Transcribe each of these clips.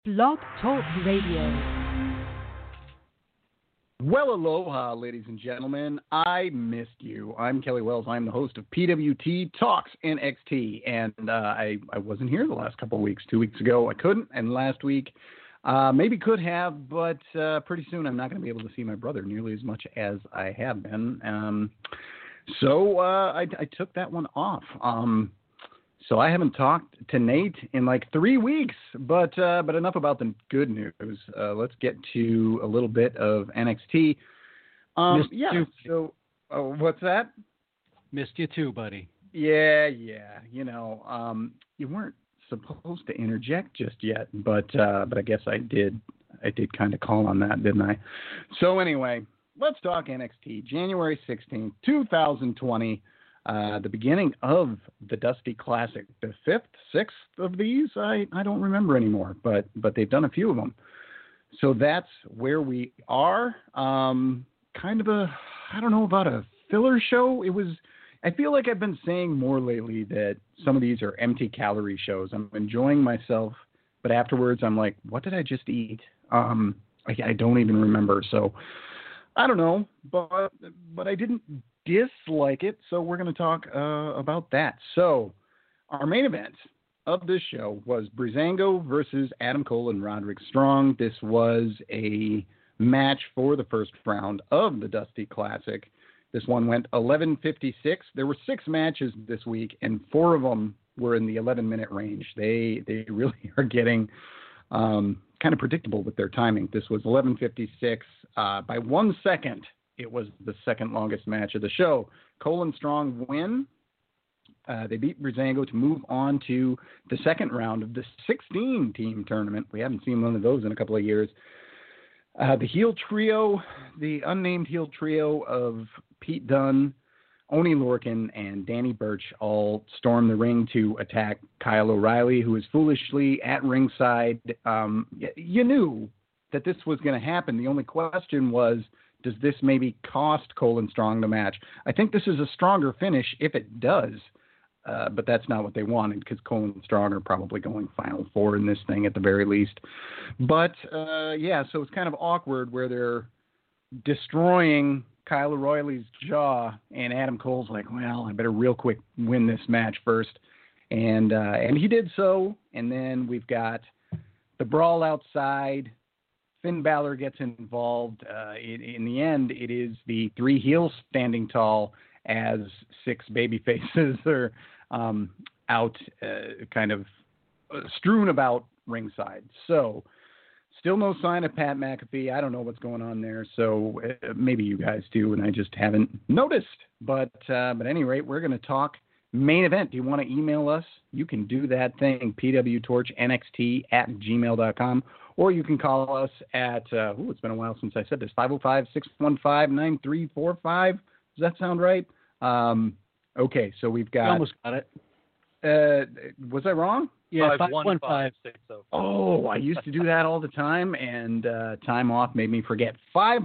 Blog Talk Radio. Well, aloha, ladies and gentlemen. I missed you. I'm Kelly Wells. I'm the host of PWT Talks NXT, and I wasn't here the last couple of weeks. 2 weeks ago, I couldn't, and last week, maybe could have, but pretty soon I'm not going to be able to see my brother nearly as much as I have been. So I took that one off. So I haven't talked to Nate in like 3 weeks, but enough about the good news. Let's get to a little bit of NXT. So what's that? Missed you too, buddy. Yeah. You know, you weren't supposed to interject just yet, but I guess I did. I did kind of call on that, didn't I? So anyway, let's talk NXT. January 16th, 2020. The beginning of the Dusty Classic, the sixth of these, I don't remember anymore, but they've done a few of them. So that's where we are. Kind of I don't know about a filler show. I feel like I've been saying more lately that some of these are empty calorie shows. I'm enjoying myself, but afterwards I'm like, what did I just eat? I don't even remember. So I don't know, but I didn't dislike it, so we're going to talk about that. So our main event of this show was Breezango versus Adam Cole and Roderick Strong. This was a match for the first round of the Dusty Classic. This one went 11:56. There were 6 matches this week, and 4 of them were in the 11-minute range. They really are getting kind of predictable with their timing. This was 11:56 by 1 second. It was the second longest match of the show. Cole and Strong win. They beat Breezango to move on to the second round of the 16-team tournament. We haven't seen one of those in a couple of years. The heel trio, the unnamed heel trio of Pete Dunne, Oney Lorcan, and Danny Burch all storm the ring to attack Kyle O'Reilly, who is foolishly at ringside. You knew that this was going to happen. The only question was, does this maybe cost Cole and Strong the match? I think this is a stronger finish if it does, but that's not what they wanted because Cole and Strong are probably going Final Four in this thing at the very least. But, so it's kind of awkward where they're destroying Kyle O'Reilly's jaw, and Adam Cole's like, well, I better real quick win this match first. And he did so, and then we've got the brawl outside. Finn Balor gets involved. In the end, it is the 3 heels standing tall as 6 baby faces are out kind of strewn about ringside. So still no sign of Pat McAfee. I don't know what's going on there. So maybe you guys do, and I just haven't noticed. But at any rate, we're going to talk main event. Do you want to email us? You can do that thing, pwtorchnxt@gmail.com. Or you can call us at, it's been a while since I said this, 505-615-9345. Does that sound right? Okay, so we've got... You almost got it. Was I wrong? Yeah, 515-605. Oh, I used to do that all the time, and time off made me forget.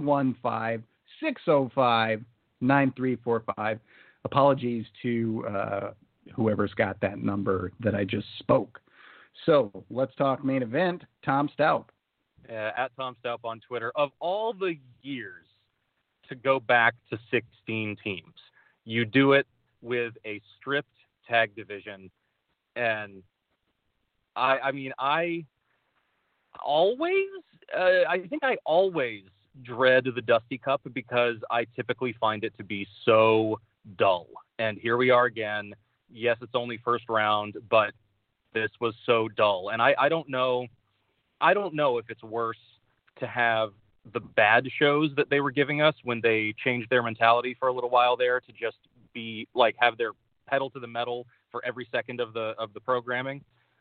515-605-9345. Apologies to whoever's got that number that I just spoke. So let's talk main event. Tom Staup. At Tom Staup on Twitter. Of all the years to go back to 16 teams, you do it with a stripped tag division. And I think I always dread the Dusty Cup because I typically find it to be so dull. And here we are again. Yes, it's only first round, but this was so dull. And I don't know if it's worse to have the bad shows that they were giving us when they changed their mentality for a little while there to just be like have their pedal to the metal for every second of the programming,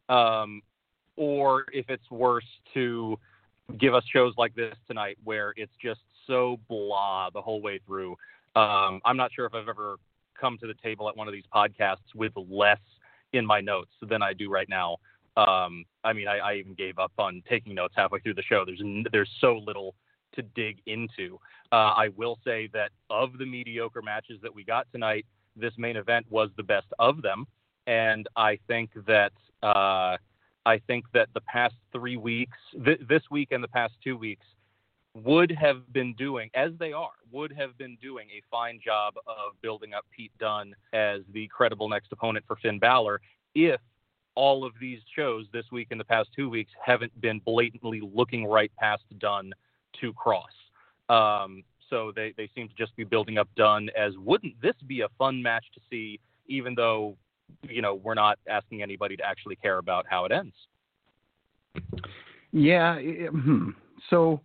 or if it's worse to give us shows like this tonight where it's just so blah the whole way through. I'm not sure if I've ever come to the table at one of these podcasts with less in my notes than I do right now. I even gave up on taking notes halfway through the show. There's so little to dig into. I will say that of the mediocre matches that we got tonight, this main event was the best of them. And I think that I think that the past 3 weeks, this week and the past 2 weeks, would have been doing a fine job of building up Pete Dunne as the credible next opponent for Finn Balor if all of these shows this week and the past 2 weeks haven't been blatantly looking right past Dunne to Cross. So they seem to just be building up Dunne as, wouldn't this be a fun match to see, even though, we're not asking anybody to actually care about how it ends. Yeah. So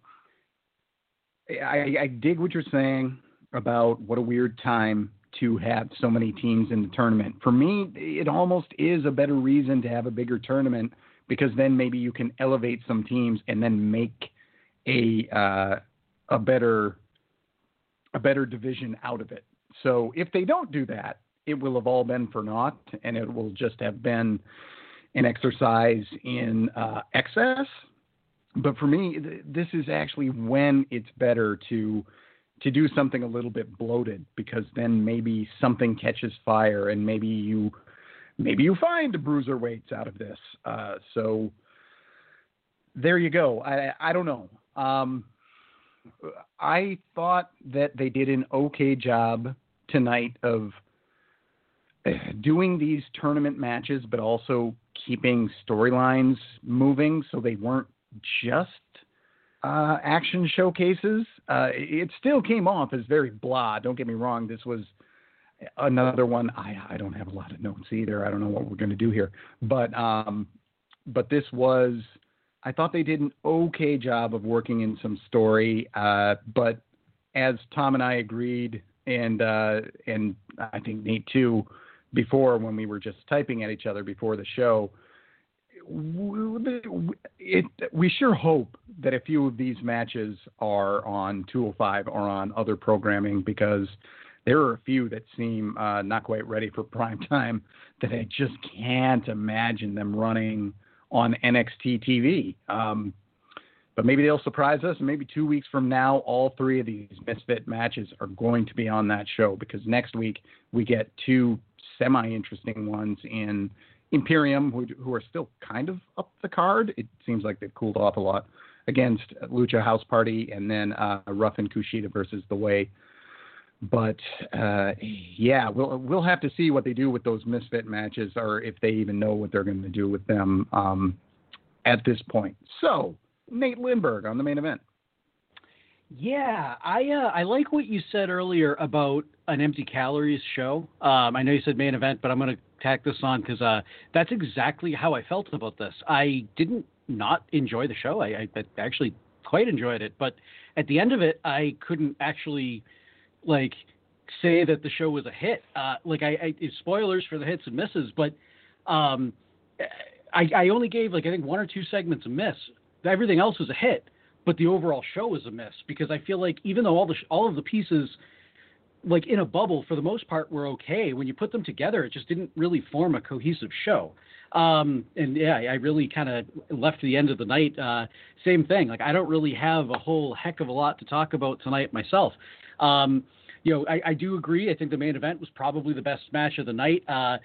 I dig what you're saying about what a weird time to have so many teams in the tournament. For me, it almost is a better reason to have a bigger tournament, because then maybe you can elevate some teams and then make a better division out of it. So if they don't do that, it will have all been for naught, and it will just have been an exercise in excess. But for me, this is actually when it's better to do something a little bit bloated, because then maybe something catches fire, and maybe you find bruiserweights out of this. So there you go. I don't know. I thought that they did an okay job tonight of doing these tournament matches, but also keeping storylines moving so they weren't just action showcases. It still came off as very blah. Don't get me wrong. This was another one. I don't have a lot of notes either. I don't know what we're going to do here. But this was, I thought they did an okay job of working in some story. But as Tom and I agreed, and I think Nate too, before, when we were just typing at each other before the show, we sure hope that a few of these matches are on 205 or on other programming, because there are a few that seem not quite ready for prime time that I just can't imagine them running on NXT TV. But maybe they'll surprise us, and maybe 2 weeks from now, all three of these Misfit matches are going to be on that show, because next week we get two semi-interesting ones in Imperium, who are still kind of up the card. It seems like they've cooled off a lot, against Lucha House Party, and then Ruff and Kushida versus The Way. But yeah, we'll have to see what they do with those Misfit matches, or if they even know what they're going to do with them at this point. So, Nate Lindberg on the main event. Yeah, I like what you said earlier about an Empty Calories show. I know you said main event, but I'm going to tack this on because that's exactly how I felt about this. I didn't not enjoy the show. I actually quite enjoyed it, but at the end of it, I couldn't actually say that the show was a hit. Spoilers for the hits and misses, but I only gave I think one or two segments a miss. Everything else was a hit. But the overall show was a miss, because I feel like even though all of the pieces, in a bubble, for the most part, were okay, when you put them together, it just didn't really form a cohesive show. And yeah, I really kind of left the end of the night. Same thing. I don't really have a whole heck of a lot to talk about tonight myself. I do agree. I think the main event was probably the best match of the night,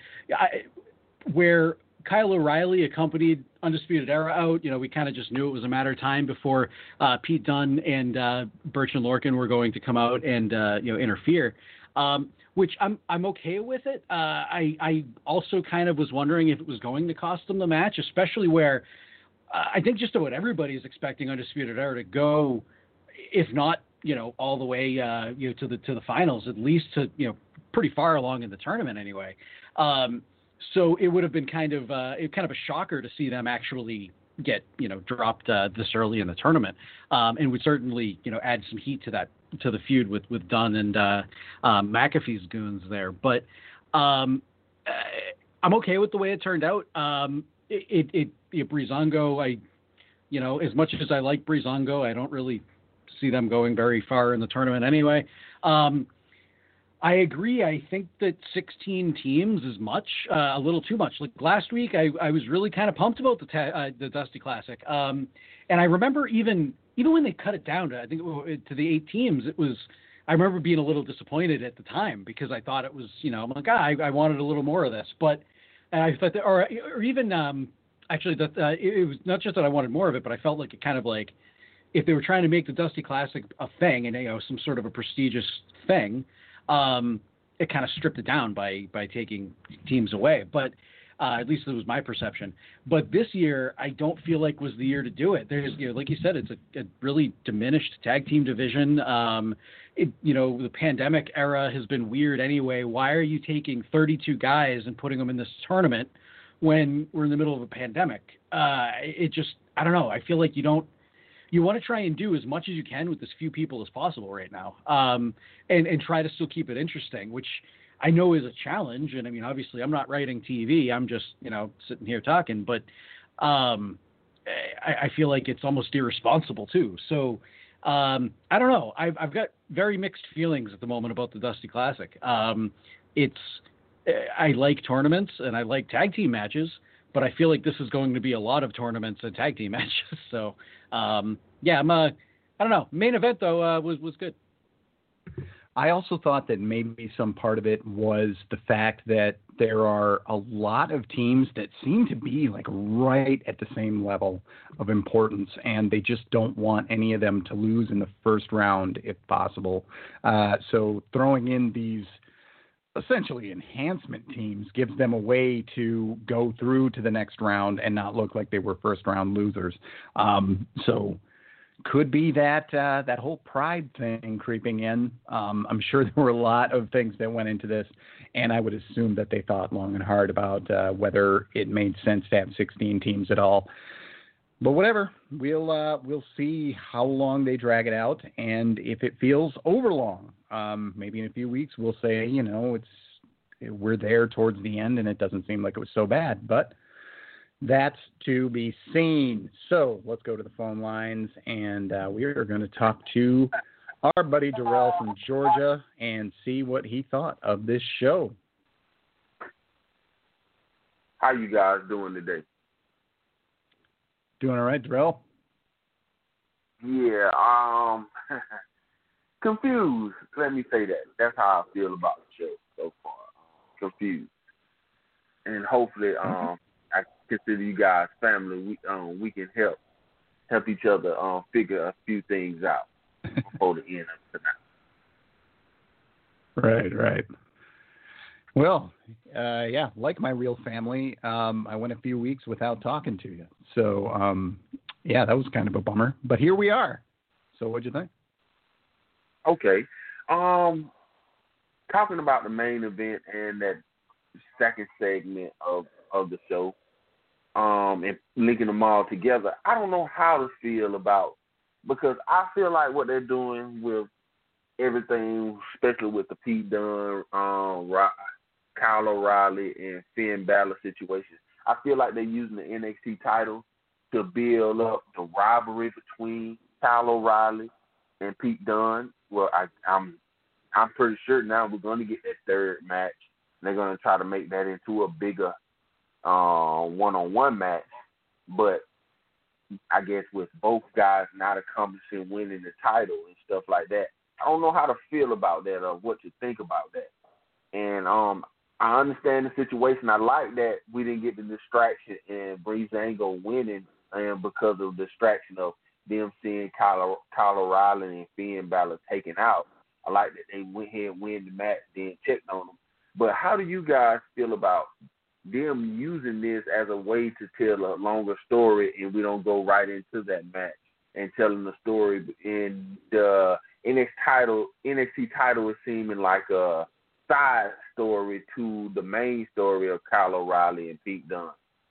where Kyle O'Reilly accompanied Undisputed Era out. We kind of just knew it was a matter of time before Pete Dunne and Birch and Lorcan were going to come out and interfere, which I'm okay with it. I also kind of was wondering if it was going to cost them the match, especially where I think just about everybody is expecting Undisputed Era to go, if not all the way to the finals, at least to pretty far along in the tournament anyway. So it would have been kind of a shocker to see them actually get dropped this early in the tournament, and would certainly add some heat to the feud with Dunne and McAfee's goons there. But I'm okay with the way it turned out. Breezango, as much as I like Breezango, I don't really see them going very far in the tournament anyway. I agree. I think that 16 teams is much, a little too much. Last week, I was really kind of pumped about the Dusty Classic. And I remember even when they cut it down to, I think, to the 8 teams, I remember being a little disappointed at the time, because I thought it was, I'm like, I wanted a little more of this. But I thought that, or even Actually, it was not just that I wanted more of it, but I felt like it kind of like if they were trying to make the Dusty Classic a thing and some sort of a prestigious thing, it kind of stripped it down by taking teams away. But at least it was my perception. But this year, I don't feel like was the year to do it. There's, like you said, it's a really diminished tag team division. The pandemic era has been weird anyway. Why are you taking 32 guys and putting them in this tournament when we're in the middle of a pandemic? I don't know. I feel like you want to try and do as much as you can with as few people as possible right now, and try to still keep it interesting, which I know is a challenge. And I mean, obviously I'm not writing TV. I'm just, sitting here talking, but I feel like it's almost irresponsible too. So I don't know. I've got very mixed feelings at the moment about the Dusty Classic. I like tournaments and I like tag team matches, but I feel like this is going to be a lot of tournaments and tag team matches. So I don't know. Main event though was good. I also thought that maybe some part of it was the fact that there are a lot of teams that seem to be like right at the same level of importance, and they just don't want any of them to lose in the first round if possible. So throwing in these essentially enhancement teams gives them a way to go through to the next round and not look like they were first round losers. So could be that that whole pride thing creeping in. I'm sure there were a lot of things that went into this, and I would assume that they thought long and hard about whether it made sense to have 16 teams at all. But whatever, we'll see how long they drag it out, and if it feels overlong, maybe in a few weeks we'll say, we're there towards the end, and it doesn't seem like it was so bad. But that's to be seen. So let's go to the phone lines, and we are going to talk to our buddy Darrell from Georgia and see what he thought of this show. How you guys doing today? Doing all right, Darrell? Yeah, confused. Let me say that. That's how I feel about the show so far. Confused. And hopefully, I consider you guys family. We can help each other figure a few things out before the end of tonight. Right. Well, like my real family, I went a few weeks without talking to you. So, that was kind of a bummer. But here we are. So what'd you think? Okay. Talking about the main event and that second segment of the show, and linking them all together, I don't know how to feel about, because I feel like what they're doing with everything, especially with the Pete Dunne, Kyle O'Reilly, and Finn Balor situation, I feel like they're using the NXT title to build up the rivalry between Kyle O'Reilly and Pete Dunne. Well, I'm pretty sure now we're going to get that third match. They're going to try to make that into a bigger one-on-one match. But I guess with both guys not accomplishing winning the title and stuff like that, I don't know how to feel about that or what to think about that. And I understand the situation. I like that we didn't get the distraction and Breezango winning, and because of the distraction of them seeing Kyle O'Reilly and Finn Balor taken out. I like that they went ahead and win the match, then checked on them. But how do you guys feel about them using this as a way to tell a longer story, and we don't go right into that match and telling the story? And the NXT title is seeming like a side story to the main story of Kyle O'Reilly and Pete Dunne.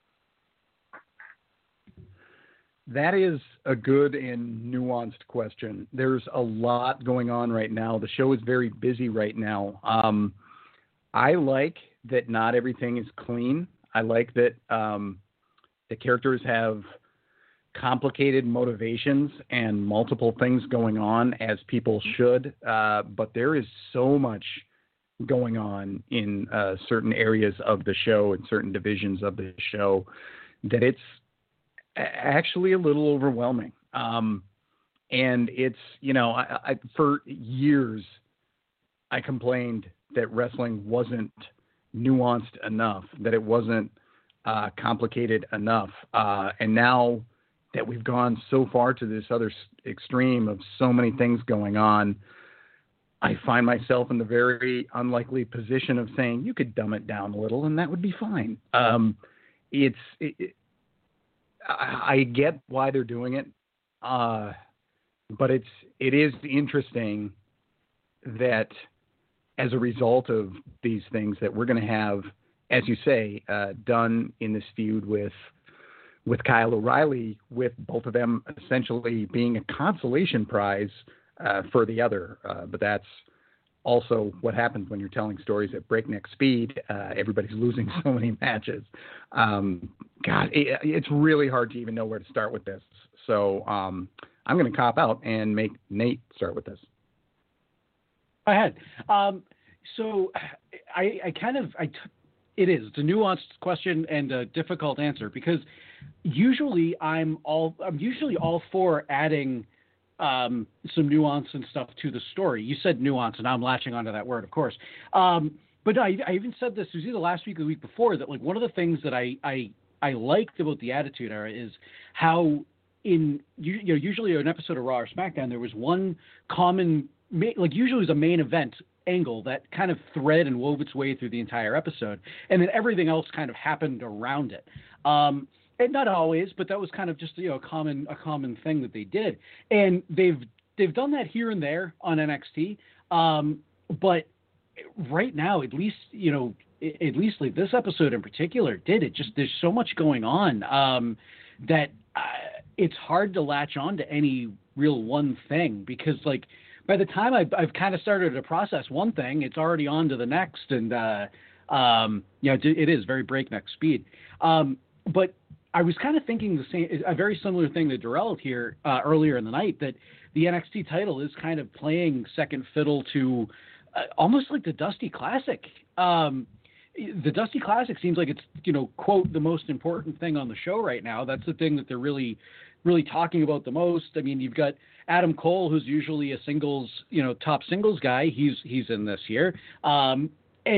That is a good and nuanced question. There's a lot going on right now. The show is very busy right now. I like that not everything is clean. I like that the characters have complicated motivations and multiple things going on, as people should. But there is so much going on in certain areas of the show and certain divisions of the show that it's actually a little overwhelming. And it's, I for years, I complained that wrestling wasn't nuanced enough, that it wasn't complicated enough. And now that we've gone so far to this other extreme of so many things going on, I find myself in the very unlikely position of saying you could dumb it down a little and that would be fine. I get why they're doing it, but it is interesting that as a result of these things that we're going to have, as you say, done in this feud with Kyle O'Reilly, with both of them essentially being a consolation prize for the other. But that's also what happens when you're telling stories at breakneck speed. Everybody's losing so many matches. God, it's really hard to even know where to start with this. So I'm going to cop out and make Nate start with this. Go ahead. So it's a nuanced question and a difficult answer, because usually I'm usually all for adding some nuance and stuff to the story. You said nuance, and I'm latching onto that word, of course. But no, I even said this, it was either last week or the week before, that like one of the things that I liked about the Attitude Era is how usually an episode of Raw or SmackDown, there was one common, like usually it was a main event angle that kind of thread and wove its way through the entire episode, and then everything else kind of happened around it. And not always, but that was kind of just a common thing that they did, and they've done that here and there on NXT. But right now, at least like this episode in particular did it. Just there's so much going on that it's hard to latch on to any real one thing, because like by the time I've kind of started to process one thing, it's already on to the next, and it is very breakneck speed. But I was kind of thinking a very similar thing to Darrell here earlier in the night, that the NXT title is kind of playing second fiddle to almost like the Dusty Classic. The Dusty Classic seems like it's, quote, the most important thing on the show right now. That's the thing that they're really, really talking about the most. I mean, you've got Adam Cole, who's usually a singles, top singles guy. He's in this here. And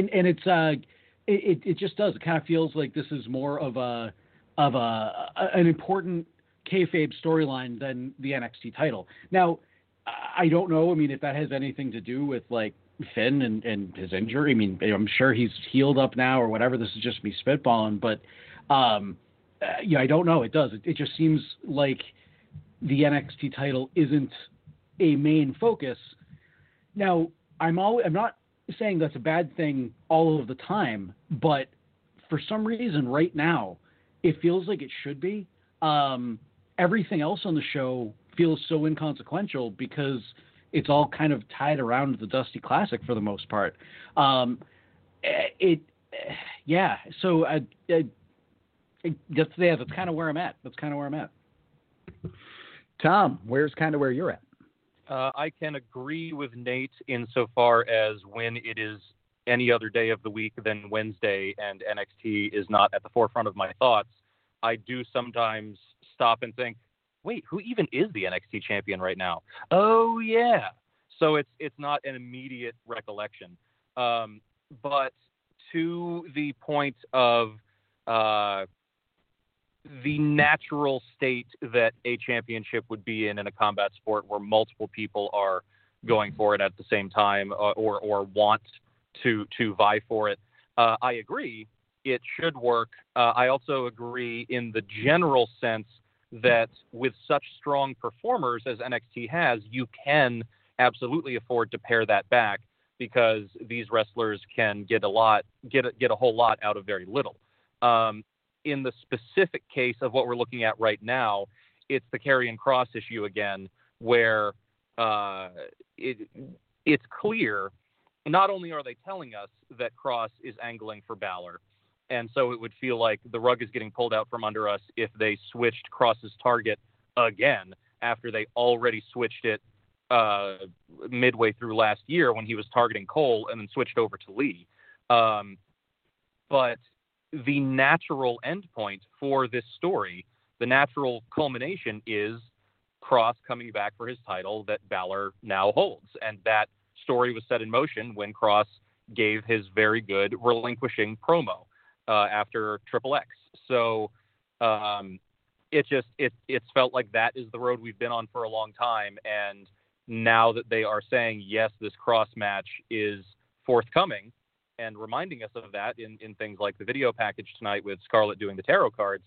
it just does. It kind of feels like this is more of an important kayfabe storyline than the NXT title. Now, I don't know. I mean, if that has anything to do with like Finn and his injury. I mean, I'm sure he's healed up now or whatever. This is just me spitballing, but I don't know. It does. It just seems like the NXT title isn't a main focus. Now, I'm not saying that's a bad thing all of the time, but for some reason right now, it feels like it should be. Everything else on the show feels so inconsequential because it's all kind of tied around the Dusty Classic for the most part. So that's kind of where I'm at. Tom, where's kind of where you're at? I can agree with Nate insofar as when it is any other day of the week than Wednesday and NXT is not at the forefront of my thoughts, I do sometimes stop and think, wait, who even is the NXT champion right now? Oh, yeah. So it's not an immediate recollection. But to the point of the natural state that a championship would be in a combat sport where multiple people are going for it at the same time or want to vie for it, I agree. It should work. I also agree in the general sense that with such strong performers as NXT has, you can absolutely afford to pare that back because these wrestlers can get a whole lot out of very little. In the specific case of what we're looking at right now, it's the Karrion Kross issue again, where it's clear. Not only are they telling us that Kross is angling for Balor, and so it would feel like the rug is getting pulled out from under us if they switched Kross's target again after they already switched it midway through last year when he was targeting Cole and then switched over to Lee. But the natural endpoint for this story, the natural culmination is Kross coming back for his title that Balor now holds. And that story was set in motion when Kross gave his very good relinquishing promo after Triple X. So it's felt like that is the road we've been on for a long time. And now that they are saying, yes, this cross match is forthcoming and reminding us of that in things like the video package tonight with Scarlett doing the tarot cards.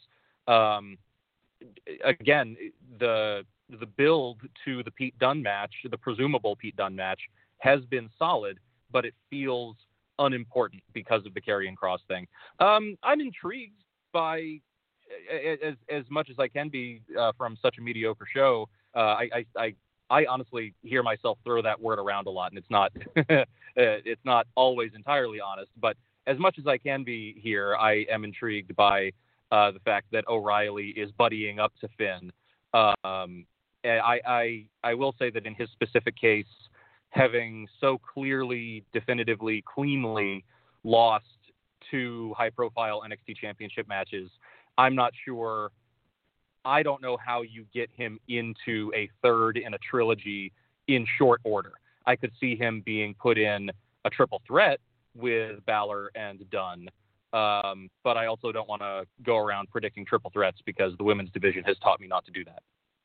Again, the build to the Pete Dunne match, the presumable Pete Dunne match, has been solid, but it feels unimportant because of the Karrion Kross thing. I'm intrigued by, as much as I can be from such a mediocre show. I honestly hear myself throw that word around a lot, and it's not it's not always entirely honest. But as much as I can be here, I am intrigued by the fact that O'Reilly is buddying up to Finn. And I will say that in his specific case, having so clearly, definitively, cleanly lost 2 high-profile NXT Championship matches, I'm not sure. I don't know how you get him into a third in a trilogy in short order. I could see him being put in a triple threat with Balor and Dunne. But I also don't want to go around predicting triple threats because the women's division has taught me not to do that.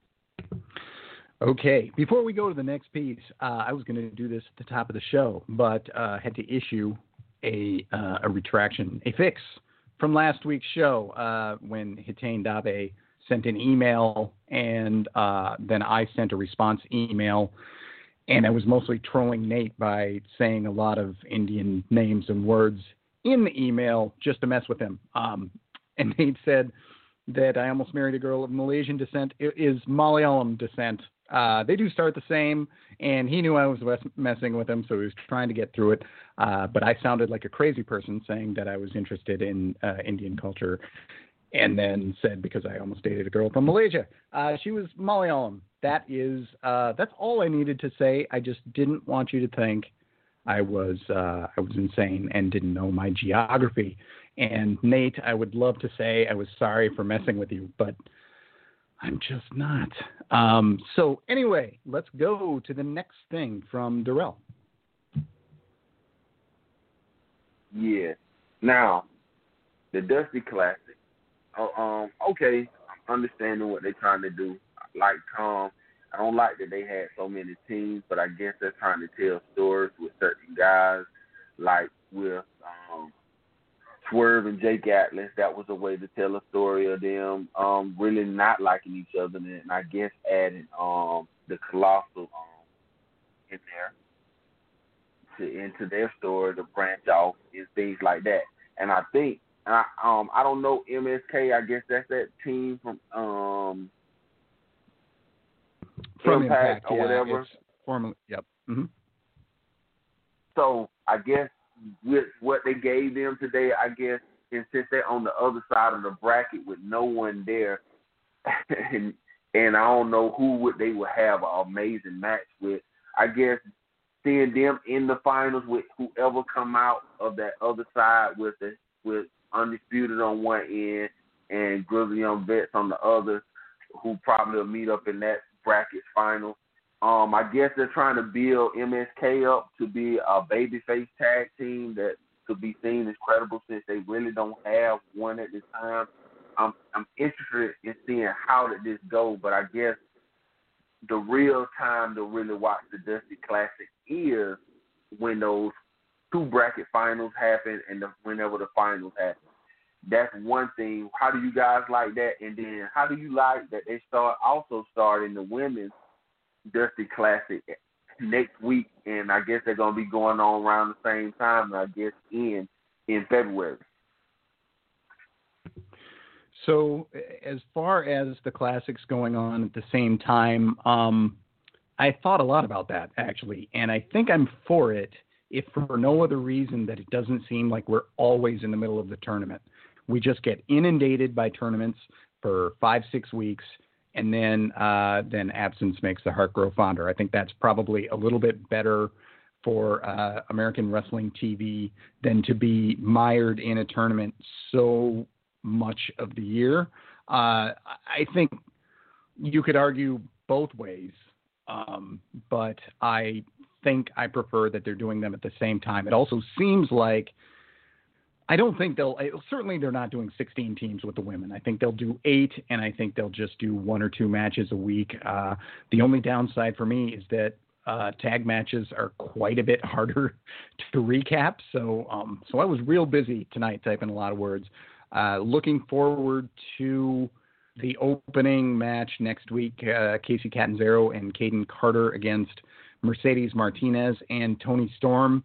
Okay, before we go to the next piece, I was going to do this at the top of the show, but had to issue a retraction, a fix from last week's show when Hiten Dabe sent an email, and then I sent a response email, and I was mostly trolling Nate by saying a lot of Indian names and words in the email just to mess with him. And Nate said that I almost married a girl of Malaysian descent. It is Malayalam descent. They do start the same, and he knew I was messing with him, so he was trying to get through it. But I sounded like a crazy person saying that I was interested in Indian culture, and then said because I almost dated a girl from Malaysia. She was Malayalam. That's all I needed to say. I just didn't want you to think I was insane and didn't know my geography. And Nate, I would love to say I was sorry for messing with you, but I'm just not. So anyway, let's go to the next thing from Darrell. Yeah. Now, the Dusty Classic. Okay, I'm understanding what they're trying to do. Like, I don't like that they had so many teams, but I guess they're trying to tell stories with certain guys, like with Swerve and Jake Atlas. That was a way to tell a story of them really not liking each other, and I guess adding the Colossal in there into their story to branch off and things like that. And I think I don't know MSK. I guess that's that team from Impact or whatever. Formerly, yep. Mm-hmm. So I guess with what they gave them today, I guess, and since they're on the other side of the bracket with no one there, and I don't know who they would have an amazing match with. I guess seeing them in the finals with whoever come out of that other side with Undisputed on one end and Grizzly Young Vets on the other, who probably will meet up in that bracket final. I guess they're trying to build MSK up to be a babyface tag team that could be seen as credible since they really don't have one at this time. I'm interested in seeing how did this go, but I guess the real time to really watch the Dusty Classic is when those 2 bracket finals happen and whenever the finals happen. That's one thing. How do you guys like that? And then how do you like that they also starting the women's Dusty Classic next week? And I guess they're going to be going on around the same time, I guess, in February. So as far as the classics going on at the same time, I thought a lot about that, actually. And I think I'm for it, if for no other reason that it doesn't seem like we're always in the middle of the tournament. We just get inundated by tournaments for 5-6 weeks, and then absence makes the heart grow fonder. I think that's probably a little bit better for American Wrestling TV than to be mired in a tournament so much of the year. I think you could argue both ways, but I think I prefer that they're doing them at the same time. It also seems like I don't think certainly they're not doing 16 teams with the women. I think they'll do 8, and I think they'll just do 1 or 2 matches a week. The only downside for me is that tag matches are quite a bit harder to recap. So I was real busy tonight typing a lot of words. Looking forward to the opening match next week, Casey Catanzaro and Caden Carter against Mercedes Martinez and Toni Storm.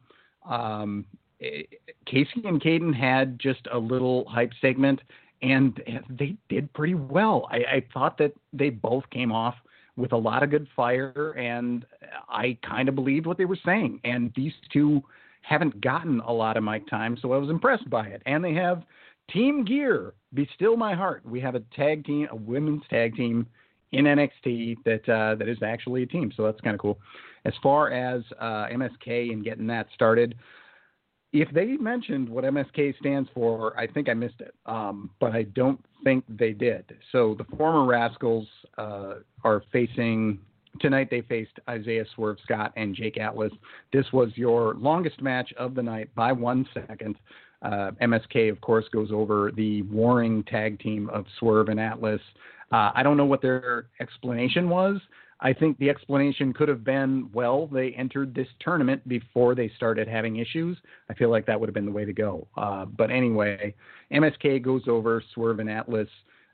Casey and Caden had just a little hype segment, and they did pretty well. I thought that they both came off with a lot of good fire, and I kind of believed what they were saying. And these two haven't gotten a lot of mic time, so I was impressed by it. And they have team gear. Be Still My Heart. We have a tag team, a women's tag team in NXT that is actually a team, so that's kind of cool. As far as MSK and getting that started, if they mentioned what MSK stands for, I think I missed it, but I don't think they did. So the former Rascals are facing tonight. They faced Isaiah Swerve Scott and Jake Atlas. This was your longest match of the night by 1 second. MSK, of course, goes over the warring tag team of Swerve and Atlas. I don't know what their explanation was. I think the explanation could have been, well, they entered this tournament before they started having issues. I feel like that would have been the way to go. But anyway, MSK goes over Swerve and Atlas.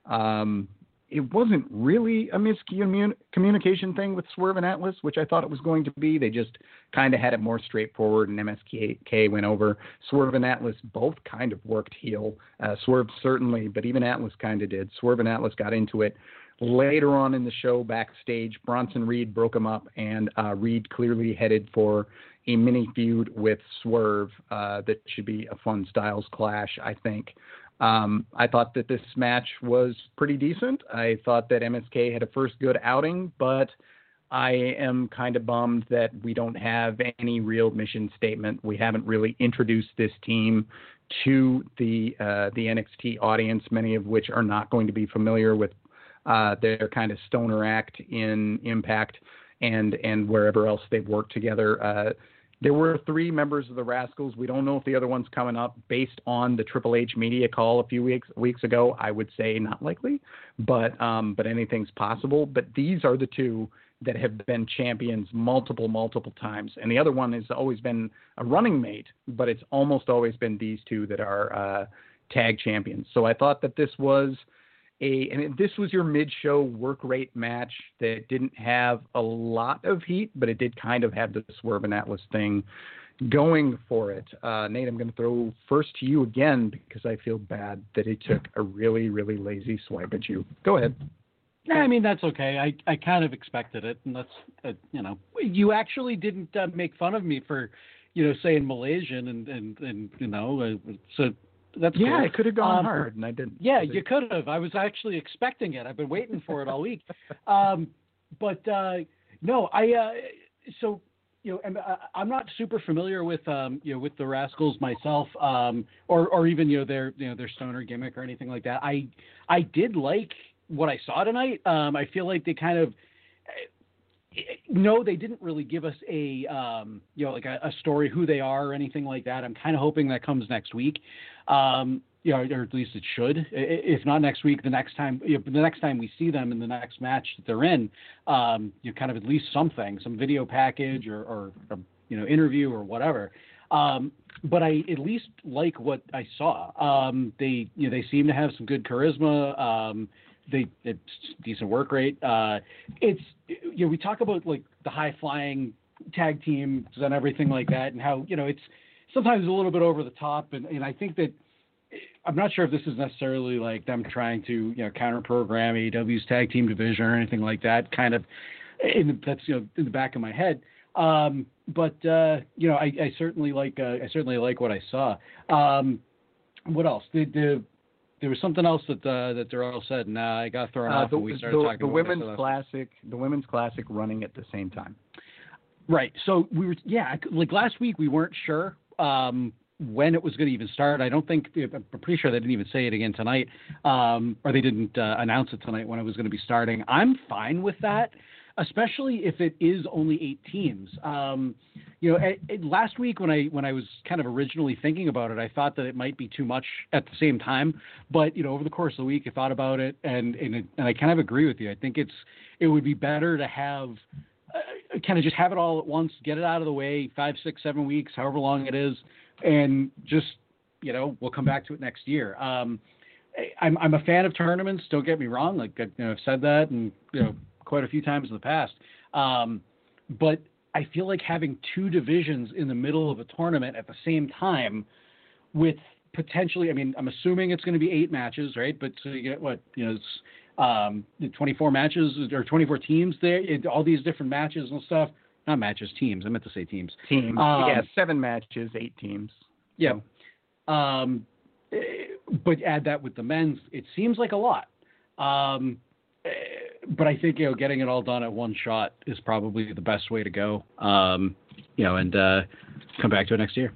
It wasn't really a miscommunication thing with Swerve and Atlas, which I thought it was going to be. They just kind of had it more straightforward, and MSK went over. Swerve and Atlas both kind of worked heel. Swerve certainly, but even Atlas kind of did. Swerve and Atlas got into it. Later on in the show, backstage, Bronson Reed broke him up, and Reed clearly headed for a mini feud with Swerve that should be a fun Styles clash, I think. I thought that this match was pretty decent. I thought that MSK had a first good outing, but I am kind of bummed that we don't have any real mission statement. We haven't really introduced this team to the NXT audience, many of which are not going to be familiar with their kind of stoner act in Impact and wherever else they've worked together. There were 3 members of the Rascals. We don't know if the other one's coming up. Based on the Triple H media call a few weeks ago, I would say not likely, but anything's possible. But these are the 2 that have been champions multiple times. And the other one has always been a running mate, but it's almost always been these 2 that are tag champions. So I thought that this was this was your mid-show work rate match that didn't have a lot of heat, but it did kind of have the Swerve and Atlas thing going for it. Nate, I'm going to throw first to you again because I feel bad that it took a really, really lazy swipe at you. Go ahead. I mean, that's okay. I kind of expected it, and that's, you actually didn't make fun of me for, saying Malaysian and so that's cool. Yeah, it could have gone hard, and I didn't. Yeah, you could have. I was actually expecting it. I've been waiting for it all week. No, so I'm not super familiar with with the Rascals myself, or even their stoner gimmick or anything like that. I did like what I saw tonight. I feel like they kind of. No, they didn't really give us a story, who they are or anything like that. I'm kind of hoping that comes next week, or at least it should. If not next week, the next time we see them in the next match that they're in, kind of at least something, some video package or interview or whatever. But I at least like what I saw. They seem to have some good charisma. It's decent work rate. We talk about like the high flying tag teams and everything like that, and how it's sometimes a little bit over the top. And I think that I'm not sure if this is necessarily like them trying to counter program AEW's tag team division or anything like that. Kind of, that's in the back of my head. But I certainly like what I saw. What else? There was something else that Darrell said, and I got thrown off when we started talking about the women's classic running at the same time. Right. So we were, like last week we weren't sure when it was going to even start. I'm pretty sure they didn't even say it again tonight, or they didn't announce it tonight when it was going to be starting. I'm fine with that. especially if it is only 8 teams. Last week when I was kind of originally thinking about it, I thought that it might be too much at the same time. But over the course of the week, I thought about it, and I kind of agree with you. I think it would be better to have kind of just have it all at once, get it out of the way, 5, 6, 7 weeks, however long it is, and just we'll come back to it next year. I'm a fan of tournaments. Don't get me wrong. Like I've said that, and quite a few times in the past. But I feel like having 2 divisions in the middle of a tournament at the same time, with potentially, I'm assuming it's going to be 8 matches, right? But so you get what it's 24 matches or 24 teams there, all these different matches and stuff. Not matches, teams. I meant to say teams. Teams. 7 matches, 8 teams. Yeah. But add that with the men's, it seems like a lot. But I think getting it all done at one shot is probably the best way to go. And come back to it next year.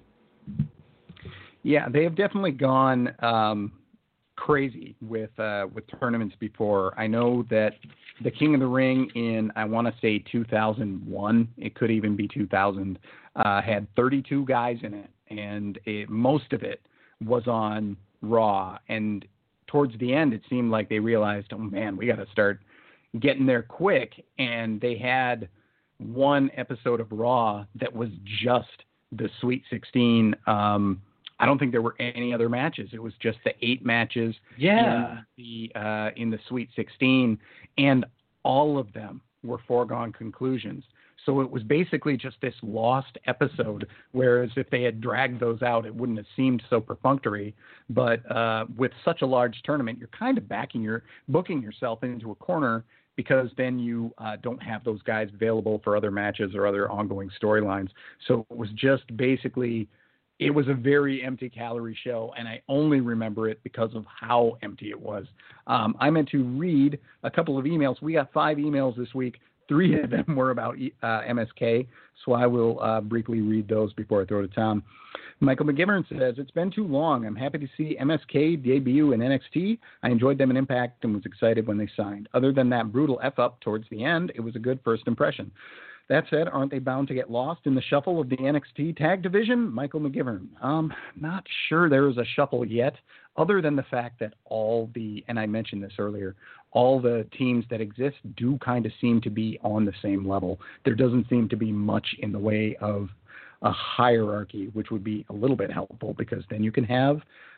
Yeah, they have definitely gone crazy with tournaments before. I know that the King of the Ring in, I want to say 2001, it could even be 2000, had 32 guys in it, and most of it was on Raw. And towards the end, it seemed like they realized, oh man, we got to start getting there quick. And they had one episode of Raw that was just the Sweet 16. I don't think there were any other matches. It was just the 8 matches in the Sweet 16, and all of them were foregone conclusions. So it was basically just this lost episode, whereas if they had dragged those out, it wouldn't have seemed so perfunctory. But with such a large tournament, you're kind of booking yourself into a corner, because then you don't have those guys available for other matches or other ongoing storylines. So it was just basically, it was a very empty calorie show, and I only remember it because of how empty it was. I meant to read a couple of emails. We got 5 emails this week. 3 of them were about MSK, so I will briefly read those before I throw to Tom. Michael McGivern says, it's been too long. I'm happy to see MSK debut in NXT. I enjoyed them in Impact and was excited when they signed. Other than that brutal F-up towards the end, it was a good first impression. That said, aren't they bound to get lost in the shuffle of the NXT tag division? Michael McGivern. Not sure there is a shuffle yet, other than the fact that and I mentioned this earlier, all the teams that exist do kind of seem to be on the same level. There doesn't seem to be much in the way of a hierarchy, which would be a little bit helpful, because then you can have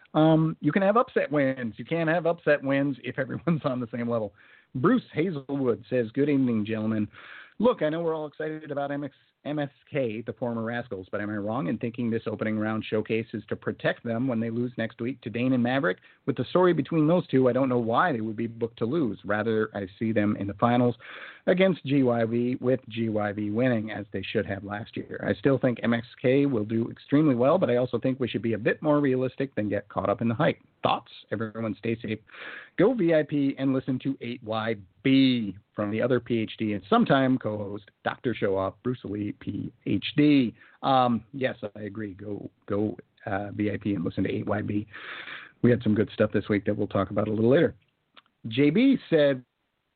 upset wins. You can't have upset wins if everyone's on the same level. Bruce Hazelwood says, good evening, gentlemen. Look, I know we're all excited about MSK, the former Rascals, but am I wrong in thinking this opening round showcase is to protect them when they lose next week to Dane and Maverick? With the story between those two, I don't know why they would be booked to lose. Rather, I see them in the finals against GYV, with GYV winning, as they should have last year. I still think MSK will do extremely well, but I also think we should be a bit more realistic than get caught up in the hype. Thoughts? Everyone stay safe. Go VIP and listen to 8YB from the other PhD and sometime co-host, Dr. Showoff, Bruce Lee, PhD. Yes, I agree. Go VIP and listen to 8YB. We had some good stuff this week that we'll talk about a little later. JB said,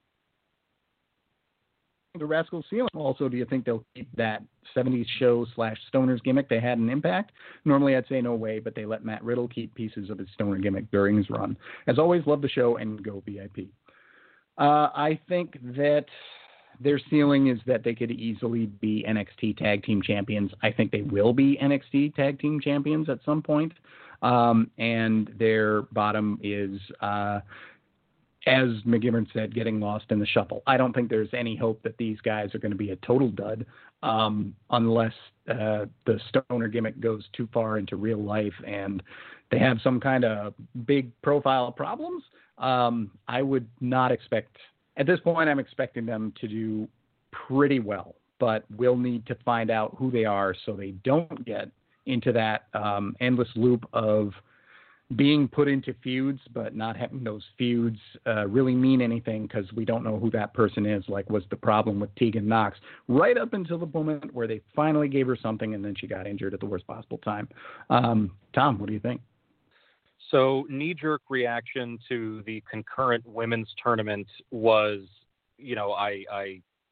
the Rascals ceiling. Also, do you think they'll keep that 70s show / Stoner's gimmick they had in Impact? Normally I'd say no way, but they let Matt Riddle keep pieces of his Stoner gimmick during his run. As always, love the show and go VIP. I think that their ceiling is that they could easily be NXT Tag Team Champions. I think they will be NXT Tag Team Champions at some point. And their bottom is, as McGivern said, getting lost in the shuffle. I don't think there's any hope that these guys are going to be a total dud unless the Stoner gimmick goes too far into real life and they have some kind of big profile problems. I would not expect, at this point, I'm expecting them to do pretty well, but we'll need to find out who they are so they don't get into that endless loop of being put into feuds, but not having those feuds really mean anything because we don't know who that person is, like was the problem with Tegan Nox, right up until the moment where they finally gave her something and then she got injured at the worst possible time. Tom, what do you think? So knee-jerk reaction to the concurrent women's tournament was, I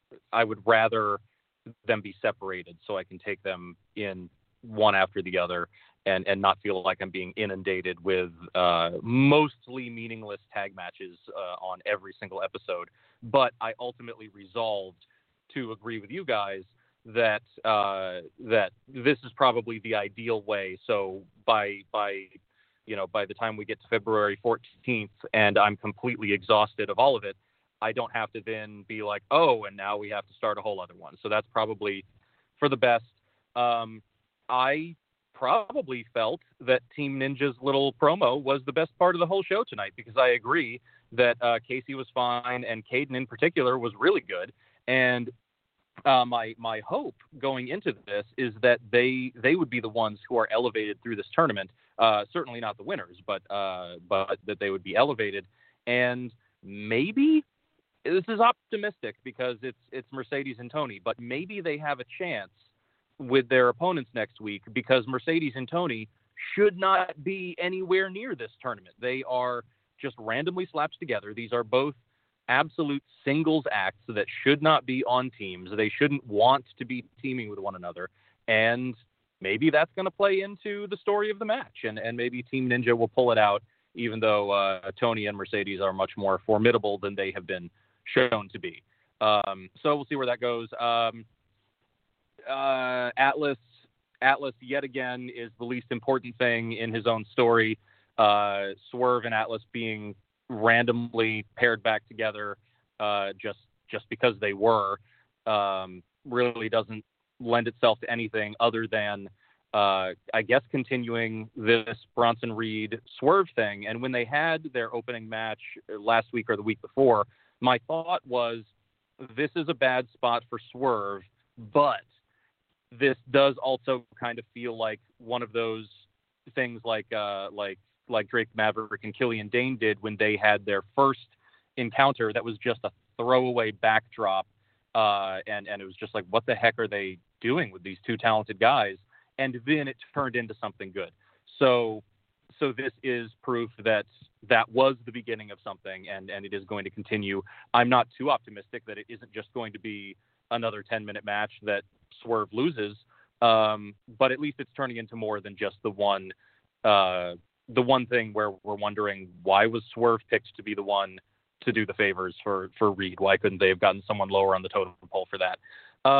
rather them be separated so I can take them in one after the other and not feel like I'm being inundated with mostly meaningless tag matches on every single episode. But I ultimately resolved to agree with you guys that that this is probably the ideal way. So by the time we get to February 14th and I'm completely exhausted of all of it, I don't have to then be like, oh, and now we have to start a whole other one. So that's probably for the best. I probably felt that Team Ninja's little promo was the best part of the whole show tonight, because I agree that Casey was fine and Caden in particular was really good. And my hope going into this is that they would be the ones who are elevated through this tournament. Certainly not the winners, but that they would be elevated. And maybe, this is optimistic because it's Mercedes and Tony, but maybe they have a chance with their opponents next week, because Mercedes and Tony should not be anywhere near this tournament. They are just randomly slapped together. These are both absolute singles acts that should not be on teams. They shouldn't want to be teaming with one another. And maybe that's going to play into the story of the match. And maybe Team Ninja will pull it out, even though Tony and Mercedes are much more formidable than they have been shown to be. So we'll see where that goes. Atlas yet again is the least important thing in his own story. Swerve and Atlas being randomly paired back together just because they were really doesn't lend itself to anything other than I guess continuing this Bronson Reed Swerve thing. And when they had their opening match last week or the week before, my thought was, this is a bad spot for Swerve, but this does also kind of feel like one of those things like Drake Maverick and Killian Dane did when they had their first encounter that was just a throwaway backdrop. And it was just like, what the heck are they doing with these two talented guys? And then it turned into something good. So this is proof that was the beginning of something, and it is going to continue. I'm not too optimistic that it isn't just going to be another 10-minute match that Swerve loses, but at least it's turning into more than just the one thing where we're wondering, why was Swerve picked to be the one to do the favors for Reed? Why couldn't they have gotten someone lower on the totem pole for that?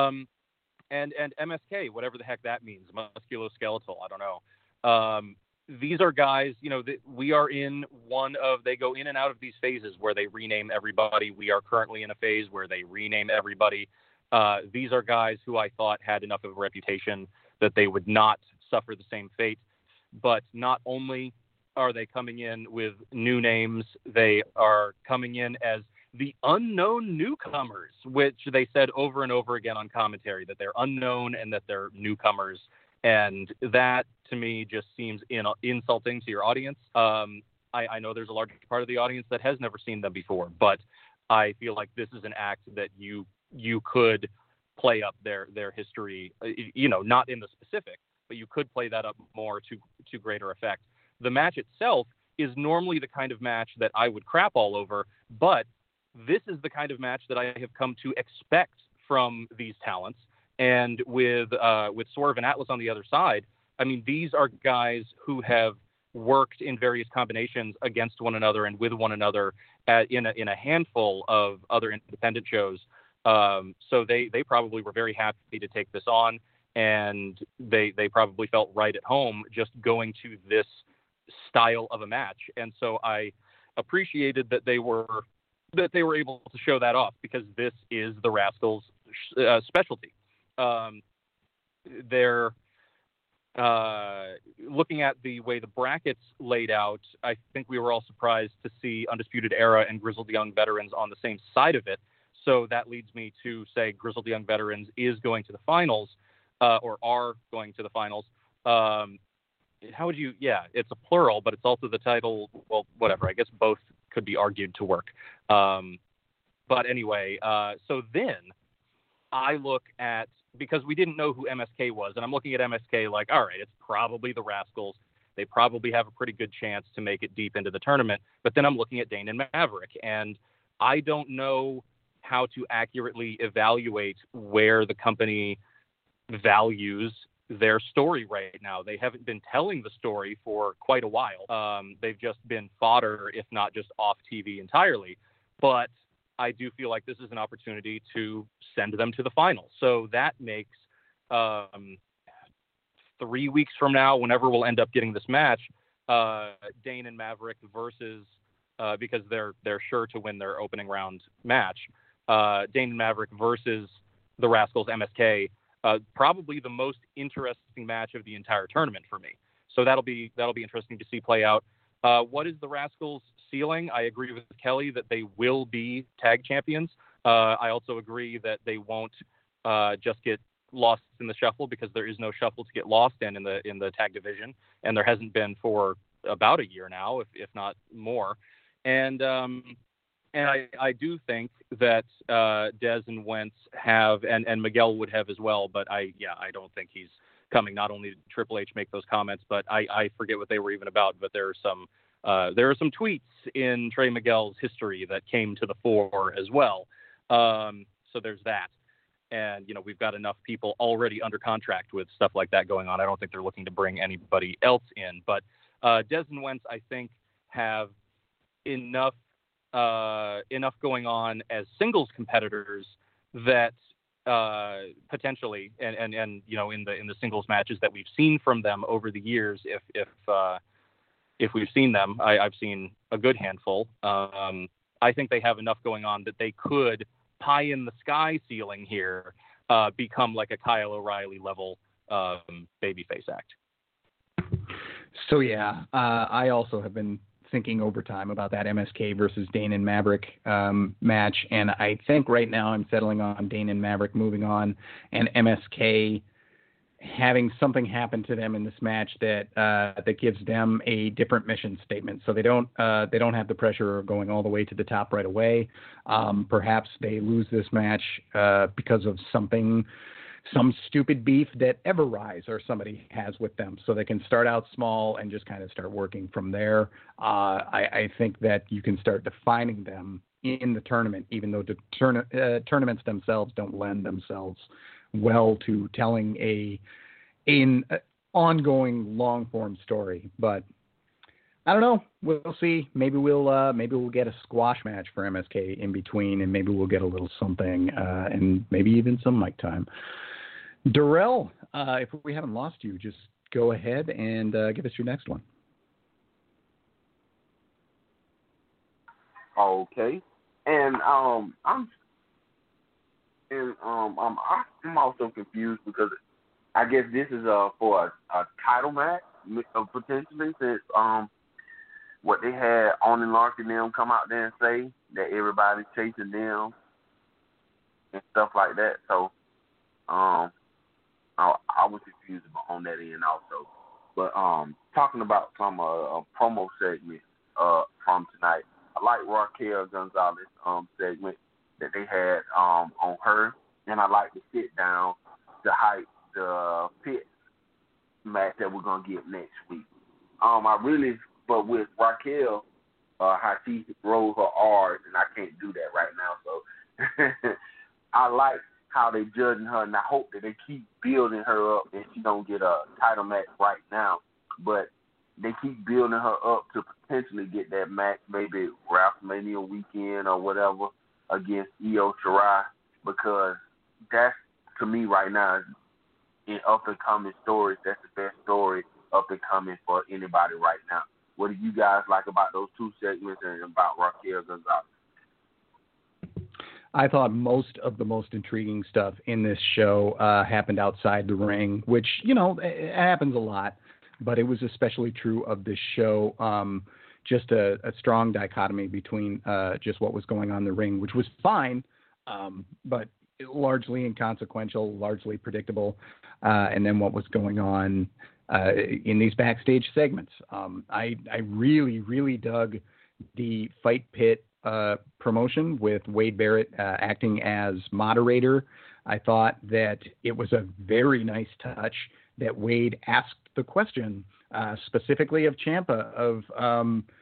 And MSK, whatever the heck that means, musculoskeletal, I don't know. These are guys, we are in they go in and out of these phases where they rename everybody. We are currently in a phase where they rename everybody. These are guys who I thought had enough of a reputation that they would not suffer the same fate. But not only are they coming in with new names, they are coming in as the unknown newcomers, which they said over and over again on commentary, that they're unknown and that they're newcomers. And that, to me, just seems insulting to your audience. I know there's a large part of the audience that has never seen them before, but I feel like this is an act that you could play up their history, not in the specific, but you could play that up more to greater effect. The match itself is normally the kind of match that I would crap all over, but this is the kind of match that I have come to expect from these talents. And with Swerve and Atlas on the other side, I mean, these are guys who have worked in various combinations against one another and with one another in a handful of other independent shows. So they probably were very happy to take this on, and they probably felt right at home just going to this style of a match. And so I appreciated that they were able to show that off, because this is the Rascals' specialty. They're looking at the way the brackets laid out, I think we were all surprised to see Undisputed Era and Grizzled Young Veterans on the same side of it. So that leads me to say Grizzled Young Veterans is going to the finals, or are going to the finals. How would you, it's a plural, but it's also the title. Well, whatever, I guess both could be argued to work. But anyway, so then I look at, because we didn't know who MSK was, and I'm looking at MSK like, all right, it's probably the Rascals. They probably have a pretty good chance to make it deep into the tournament. But then I'm looking at Dane and Maverick, and I don't know how to accurately evaluate where the company values their story right now. They haven't been telling the story for quite a while. They've just been fodder, if not just off TV entirely. But I do feel like this is an opportunity to send them to the final. So that makes 3 weeks from now, whenever we'll end up getting this match, Dane and Maverick versus, because they're sure to win their opening round match, Dane and Maverick versus the Rascals MSK, probably the most interesting match of the entire tournament for me. So that'll be interesting to see play out. What is the Rascals' ceiling? I agree with Kelly that they will be tag champions. I also agree that they won't just get lost in the shuffle, because there is no shuffle to get lost in the tag division, and there hasn't been for about a year now, if not more. And I do think that Dez and Wentz have, and Miguel would have as well, but I don't think he's coming. Not only did Triple H make those comments, but I forget what they were even about, but there are some tweets in Trey Miguel's history that came to the fore as well. So there's that. And, we've got enough people already under contract with stuff like that going on. I don't think they're looking to bring anybody else in. But Dez and Wentz, I think, have enough going on as singles competitors that potentially, and in the singles matches that we've seen from them over the years, if we've seen them, I've seen a good handful. I think they have enough going on that they could pie in the sky ceiling here, become like a Kyle O'Reilly level babyface act. So yeah, I also have been thinking over time about that MSK versus Dane and Maverick match, and I think right now I'm settling on Dane and Maverick moving on, and MSK having something happen to them in this match that gives them a different mission statement. So they don't have the pressure of going all the way to the top right away. Perhaps they lose this match because of some stupid beef that Everrise or somebody has with them. So they can start out small and just kind of start working from there. I think that you can start defining them in the tournament, even though the tournaments themselves don't lend themselves well to telling an ongoing long form story. But I don't know. We'll see. Maybe we'll get a squash match for MSK in between, and maybe we'll get a little something, and maybe even some mic time. Darrell, if we haven't lost you, just go ahead and give us your next one. Okay, and I'm also confused because I guess this is for a title match potentially, since what they had on and Larkin them come out there and say that everybody's chasing them and stuff like that. So I was confused on that end also. But talking about some a promo segment from tonight, I like Raquel Gonzalez segment that they had on her, and I like the sit down to hype the pit match that we're gonna get next week. But with Raquel, how she rolls her R's, and I can't do that right now. So I like how they judging her, and I hope that they keep building her up, and she don't get a title match right now, but they keep building her up to potentially get that match, maybe WrestleMania weekend or whatever, against Io Shirai, because that's, to me right now, in up-and-coming stories, that's the best story up-and-coming for anybody right now. What do you guys like about those two segments and about Raquel Gonzalez? I thought most of the most intriguing stuff in this show happened outside the ring, which, it happens a lot, but it was especially true of this show. Just a strong dichotomy between just what was going on in the ring, which was fine, but largely inconsequential, largely predictable, and then what was going on in these backstage segments. I really, really dug the Fight Pit promotion with Wade Barrett acting as moderator. I thought that it was a very nice touch that Wade asked the question specifically of Ciampa of,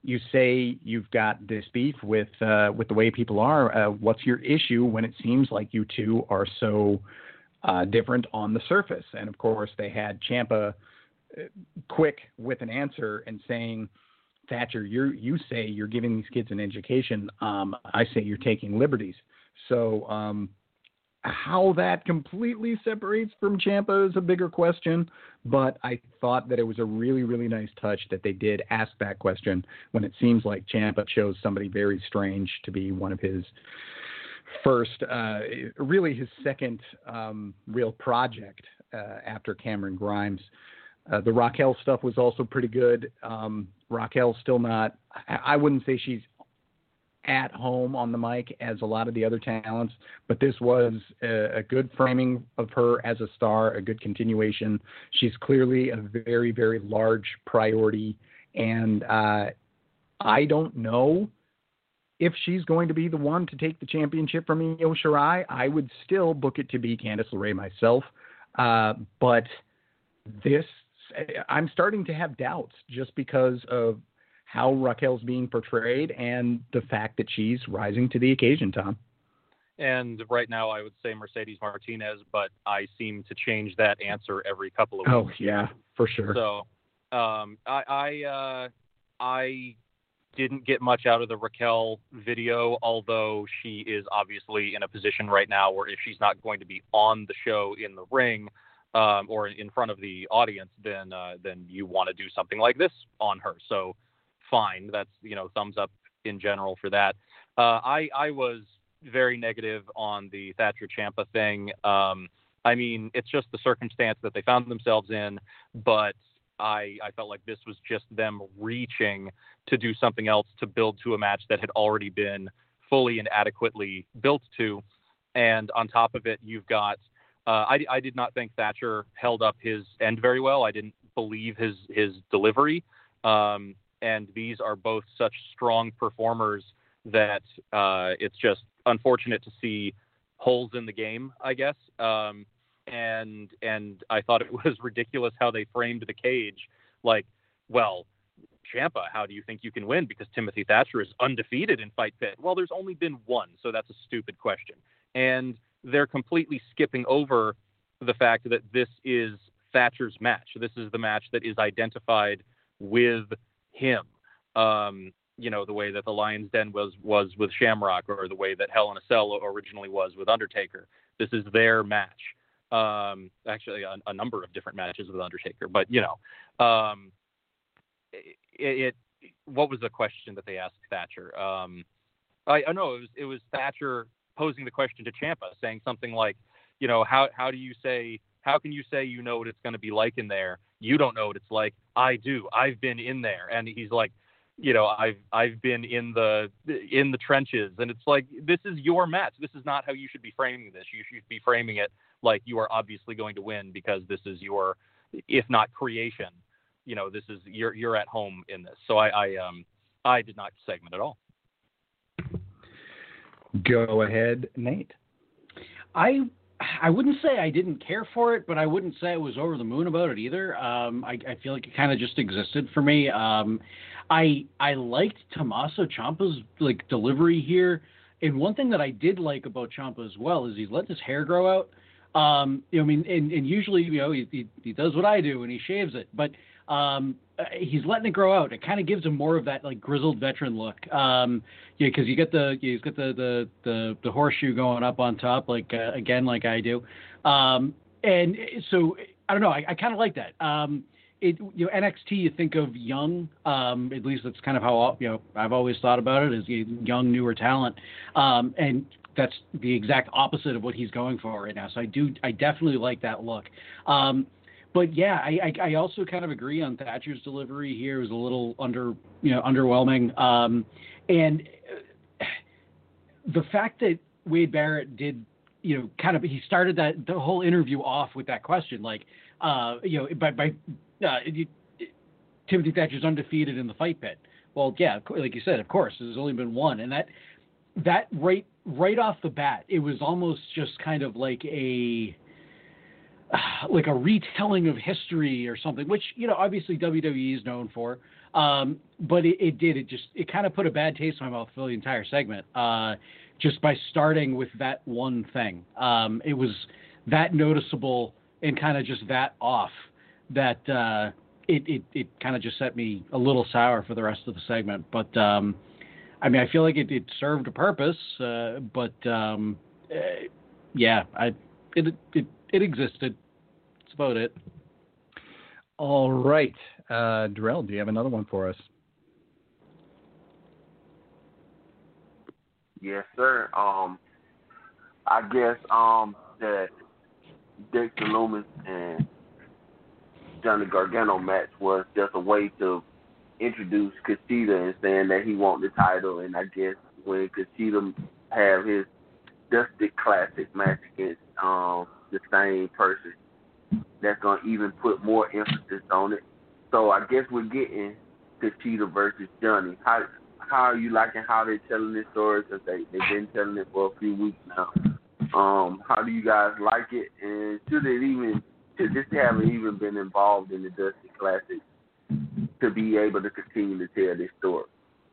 you say you've got this beef with the way people are. What's your issue when it seems like you two are so different on the surface? And of course, they had Ciampa quick with an answer and saying, Thatcher, you say you're giving these kids an education. I say you're taking liberties. So how that completely separates from Ciampa is a bigger question, but I thought that it was a really, really nice touch that they did ask that question when it seems like Ciampa chose somebody very strange to be one of his first, really his second real project after Cameron Grimes. The Raquel stuff was also pretty good. Raquel's still not, I wouldn't say she's at home on the mic as a lot of the other talents, but this was a good framing of her as a star, a good continuation. She's clearly a very, very large priority, and I don't know if she's going to be the one to take the championship from Io Shirai. I would still book it to be Candice LeRae myself, but this, I'm starting to have doubts just because of how Raquel's being portrayed and the fact that she's rising to the occasion, Tom. And right now I would say Mercedes Martinez, but I seem to change that answer every couple of weeks. Oh, yeah, for sure. So I didn't get much out of the Raquel video, although she is obviously in a position right now where if she's not going to be on the show in the ring or in front of the audience, then you want to do something like this on her. So fine. That's, thumbs up in general for that. I was very negative on the Thatcher Ciampa thing. I mean, it's just the circumstance that they found themselves in, but I felt like this was just them reaching to do something else to build to a match that had already been fully and adequately built to. And on top of it, you've got, I did not think Thatcher held up his end very well. I didn't believe his delivery. And these are both such strong performers that it's just unfortunate to see holes in the game, I guess. And I thought it was ridiculous how they framed the cage. Like, well, Ciampa, how do you think you can win? Because Timothy Thatcher is undefeated in Fight Pit. Well, there's only been one, so that's a stupid question. And they're completely skipping over the fact that this is Thatcher's match. This is the match that is identified with him. The way that the Lion's Den was with Shamrock, or the way that Hell in a Cell originally was with Undertaker. This is their match. Actually, a number of different matches with Undertaker, but what was the question that they asked Thatcher? I know it was Thatcher posing the question to Ciampa, saying something like, how can you say what it's going to be like in there? You don't know what it's like. I do. I've been in there. And he's like, I've been in the trenches. And it's like, this is your match. This is not how you should be framing this. You should be framing it like you are obviously going to win because this is your, if not creation, this is you're at home in this. So I did not segment at all. Go ahead, Nate. I wouldn't say I didn't care for it, but I wouldn't say I was over the moon about it either. I feel like it kind of just existed for me. I liked Tommaso Ciampa's delivery here, and one thing that I did like about Ciampa as well is he's letting his hair grow out. And usually he does what I do and he shaves it, but he's letting it grow out. It kind of gives him more of that grizzled veteran look. Because he's got the horseshoe going up on top, like I do. And so I don't know. I kind of like that. NXT, you think of young. At least that's kind of how I've always thought about it, as young, newer talent. And that's the exact opposite of what he's going for right now. So I definitely like that look. But yeah, I also kind of agree on Thatcher's delivery here. It was a little underwhelming. And the fact that Wade Barrett did, he started the whole interview off with that question, Timothy Thatcher's undefeated in the Fight Pit. Well, yeah, like you said, of course, there's only been one, and that right off the bat, it was almost just kind of like a retelling of history or something, which, obviously WWE is known for. But it kind of put a bad taste in my mouth for the entire segment, just by starting with that one thing. It was that noticeable and kind of just that off that it kind of just set me a little sour for the rest of the segment. But I mean, I feel like it served a purpose, but yeah, it existed. That's about it. All right. Darrell, do you have another one for us? Yes, sir. I guess that Dexter Lumis and Johnny Gargano match was just a way to introduce Kushida and saying that he won the title. And I guess when Kushida have his Dusty Classic match against the same person, that's going to even put more emphasis on it. So I guess we're getting Kushida versus Johnny. How are you liking how they're telling this story? Because they've been telling it for a few weeks now. How do you guys like it? And should this haven't even been involved in the Dusty Classic to be able to continue to tell this story?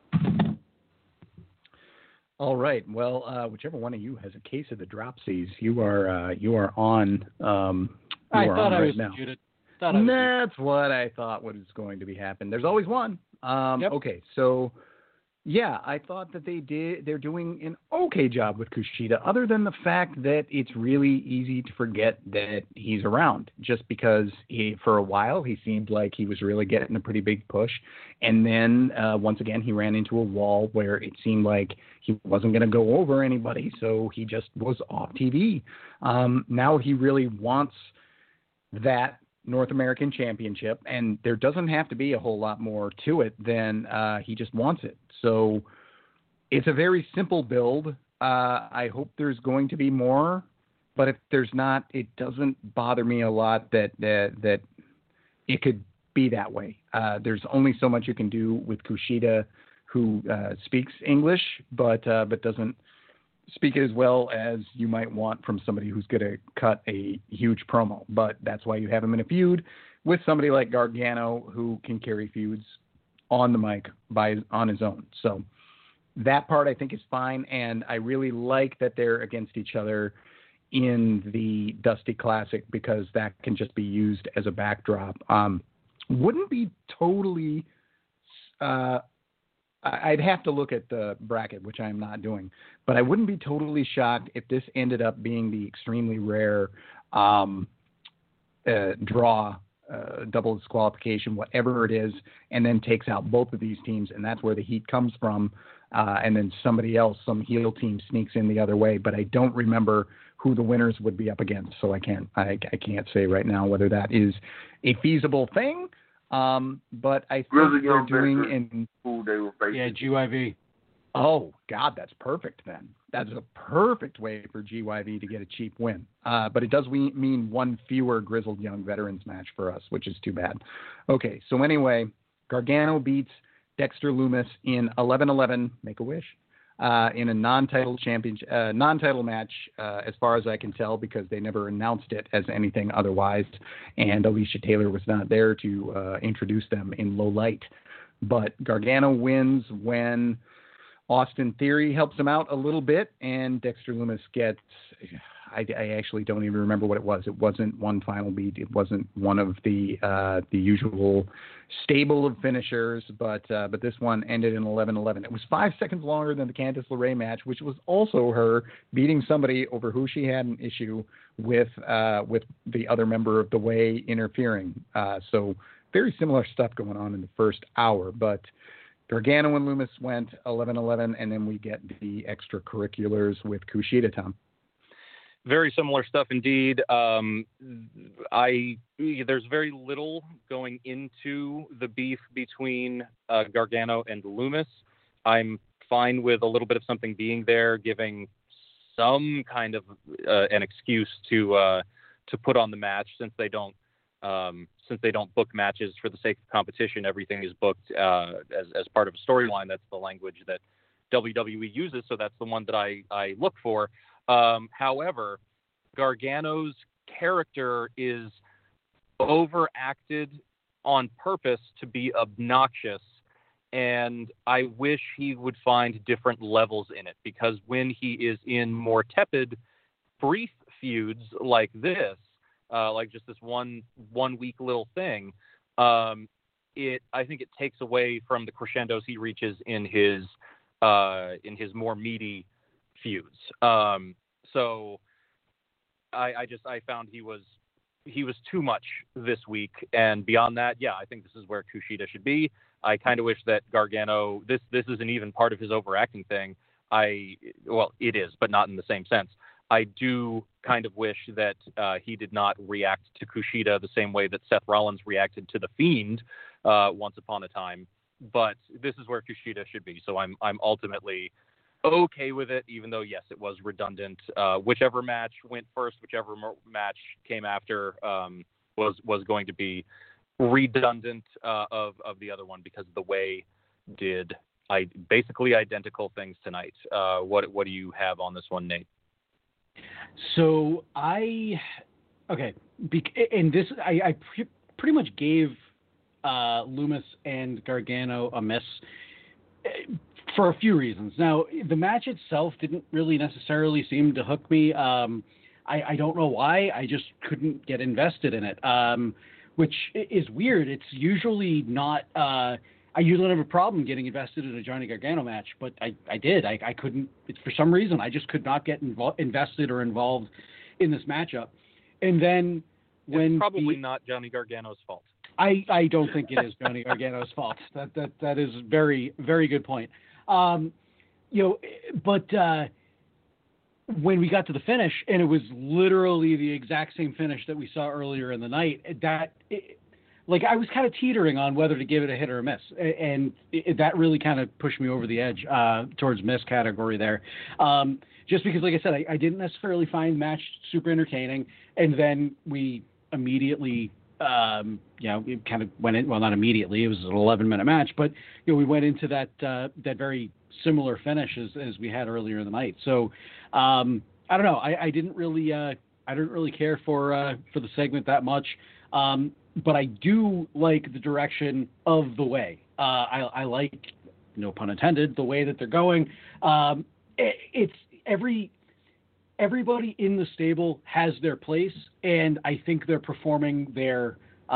All right. Well, whichever one of you has a case of the dropsies, you are on. I thought I was now. muted. That's what I thought was going to be happening. There's always one. Yep. Okay, so yeah, I thought that they're doing an okay job with Kushida, other than the fact that it's really easy to forget that he's around, just because for a while he seemed like he was really getting a pretty big push, and then once again he ran into a wall where it seemed like he wasn't going to go over anybody, so he just was off TV. Now he really wants that North American Championship, and there doesn't have to be a whole lot more to it than he just wants it. So it's a very simple build. I hope there's going to be more, but if there's not, it doesn't bother me a lot that it could be that way. There's only so much you can do with Kushida, who speaks English, but doesn't speak as well as you might want from somebody who's going to cut a huge promo. But that's why you have him in a feud with somebody like Gargano, who can carry feuds on the mic on his own. So that part I think is fine, and I really like that they're against each other in the Dusty Classic, because that can just be used as a backdrop. Wouldn't be totally I'd have to look at the bracket, which I'm not doing, but I wouldn't be totally shocked if this ended up being the extremely rare draw, double disqualification, whatever it is, and then takes out both of these teams, and that's where the heat comes from, and then somebody else, some heel team, sneaks in the other way. But I don't remember who the winners would be up against, so I can't say right now whether that is a feasible thing. But I think they're doing in who they were facing. Yeah, GYV. Oh God, that's perfect then. That's a perfect way for GYV to get a cheap win. But it does mean one fewer Grizzled Young Veterans match for us, which is too bad. Okay, so anyway, Gargano beats Dexter Lumis in 11-11, Make-A-Wish, in a non-title match, as far as I can tell, because they never announced it as anything otherwise, and Alicia Taylor was not there to introduce them in low light. But Gargano wins when Austin Theory helps him out a little bit, and Dexter Lumis gets, I actually don't even remember what it was. It wasn't one final beat. It wasn't one of the usual stable of finishers, but this one ended in 11-11. It was 5 seconds longer than the Candice LeRae match, which was also her beating somebody over who she had an issue with the other member of the Way interfering. So very similar stuff going on in the first hour, but Gargano and Lumis went 11-11, and then we get the extracurriculars with Kushida, Tom. Very similar stuff indeed. There's very little going into the beef between Gargano and Lumis. I'm fine with a little bit of something being there, giving some kind of an excuse to put on the match, since they don't book matches for the sake of competition. Everything is booked as part of a storyline. That's the language that WWE uses, so that's the one that I look for. However, Gargano's character is overacted on purpose to be obnoxious, and I wish he would find different levels in it, because when he is in more tepid, brief feuds like this, like just this one week little thing, I think it takes away from the crescendos he reaches in his more meaty feuds. So I found he was too much this week, and beyond that, yeah, I think this is where Kushida should be. I kind of wish that Gargano, this isn't even part of his overacting thing. Well, it is, but not in the same sense. I do kind of wish that he did not react to Kushida the same way that Seth Rollins reacted to The Fiend once upon a time. But this is where Kushida should be. So I'm ultimately okay with it, even though, yes, it was redundant. Whichever match went first, whichever match came after was going to be redundant of the other one, because the way did basically identical things tonight. What do you have on this one, Nate? So and this I pretty much gave Lumis and Gargano a miss for a few reasons. Now, the match itself didn't really necessarily seem to hook me. I don't know why. I just couldn't get invested in it, which is weird. It's usually not. I usually don't have a problem getting invested in a Johnny Gargano match, but I did. I couldn't. It's for some reason I just could not get invested or involved in this matchup. And then when it's probably not Johnny Gargano's fault. I don't think it is Johnny Gargano's fault. That is very, very good point. But when we got to the finish, and it was literally the exact same finish that we saw earlier in the night, I was kind of teetering on whether to give it a hit or a miss, and that really kind of pushed me over the edge towards miss category there. Just because, like I said, I didn't necessarily find the match super entertaining, and then we immediately, it kind of went in. Well, not immediately; it was an 11-minute match, but we went into that very similar finish as we had earlier in the night. So I don't know. I didn't really care for the segment that much. But I do like the direction of the way. I like, no pun intended, the way that they're going. It's everybody in the stable has their place, and I think they're performing their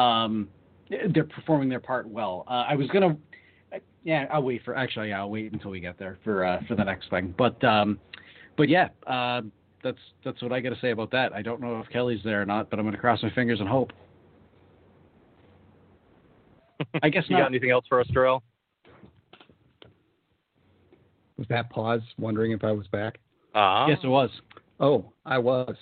part well. I'll wait until we get there for the next thing. But yeah, that's what I got to say about that. I don't know if Kelly's there or not, but I'm going to cross my fingers and hope. I guess you not. Got anything else for us, Darrell? Was that pause wondering if I was back? Yes, it was. Oh, I was.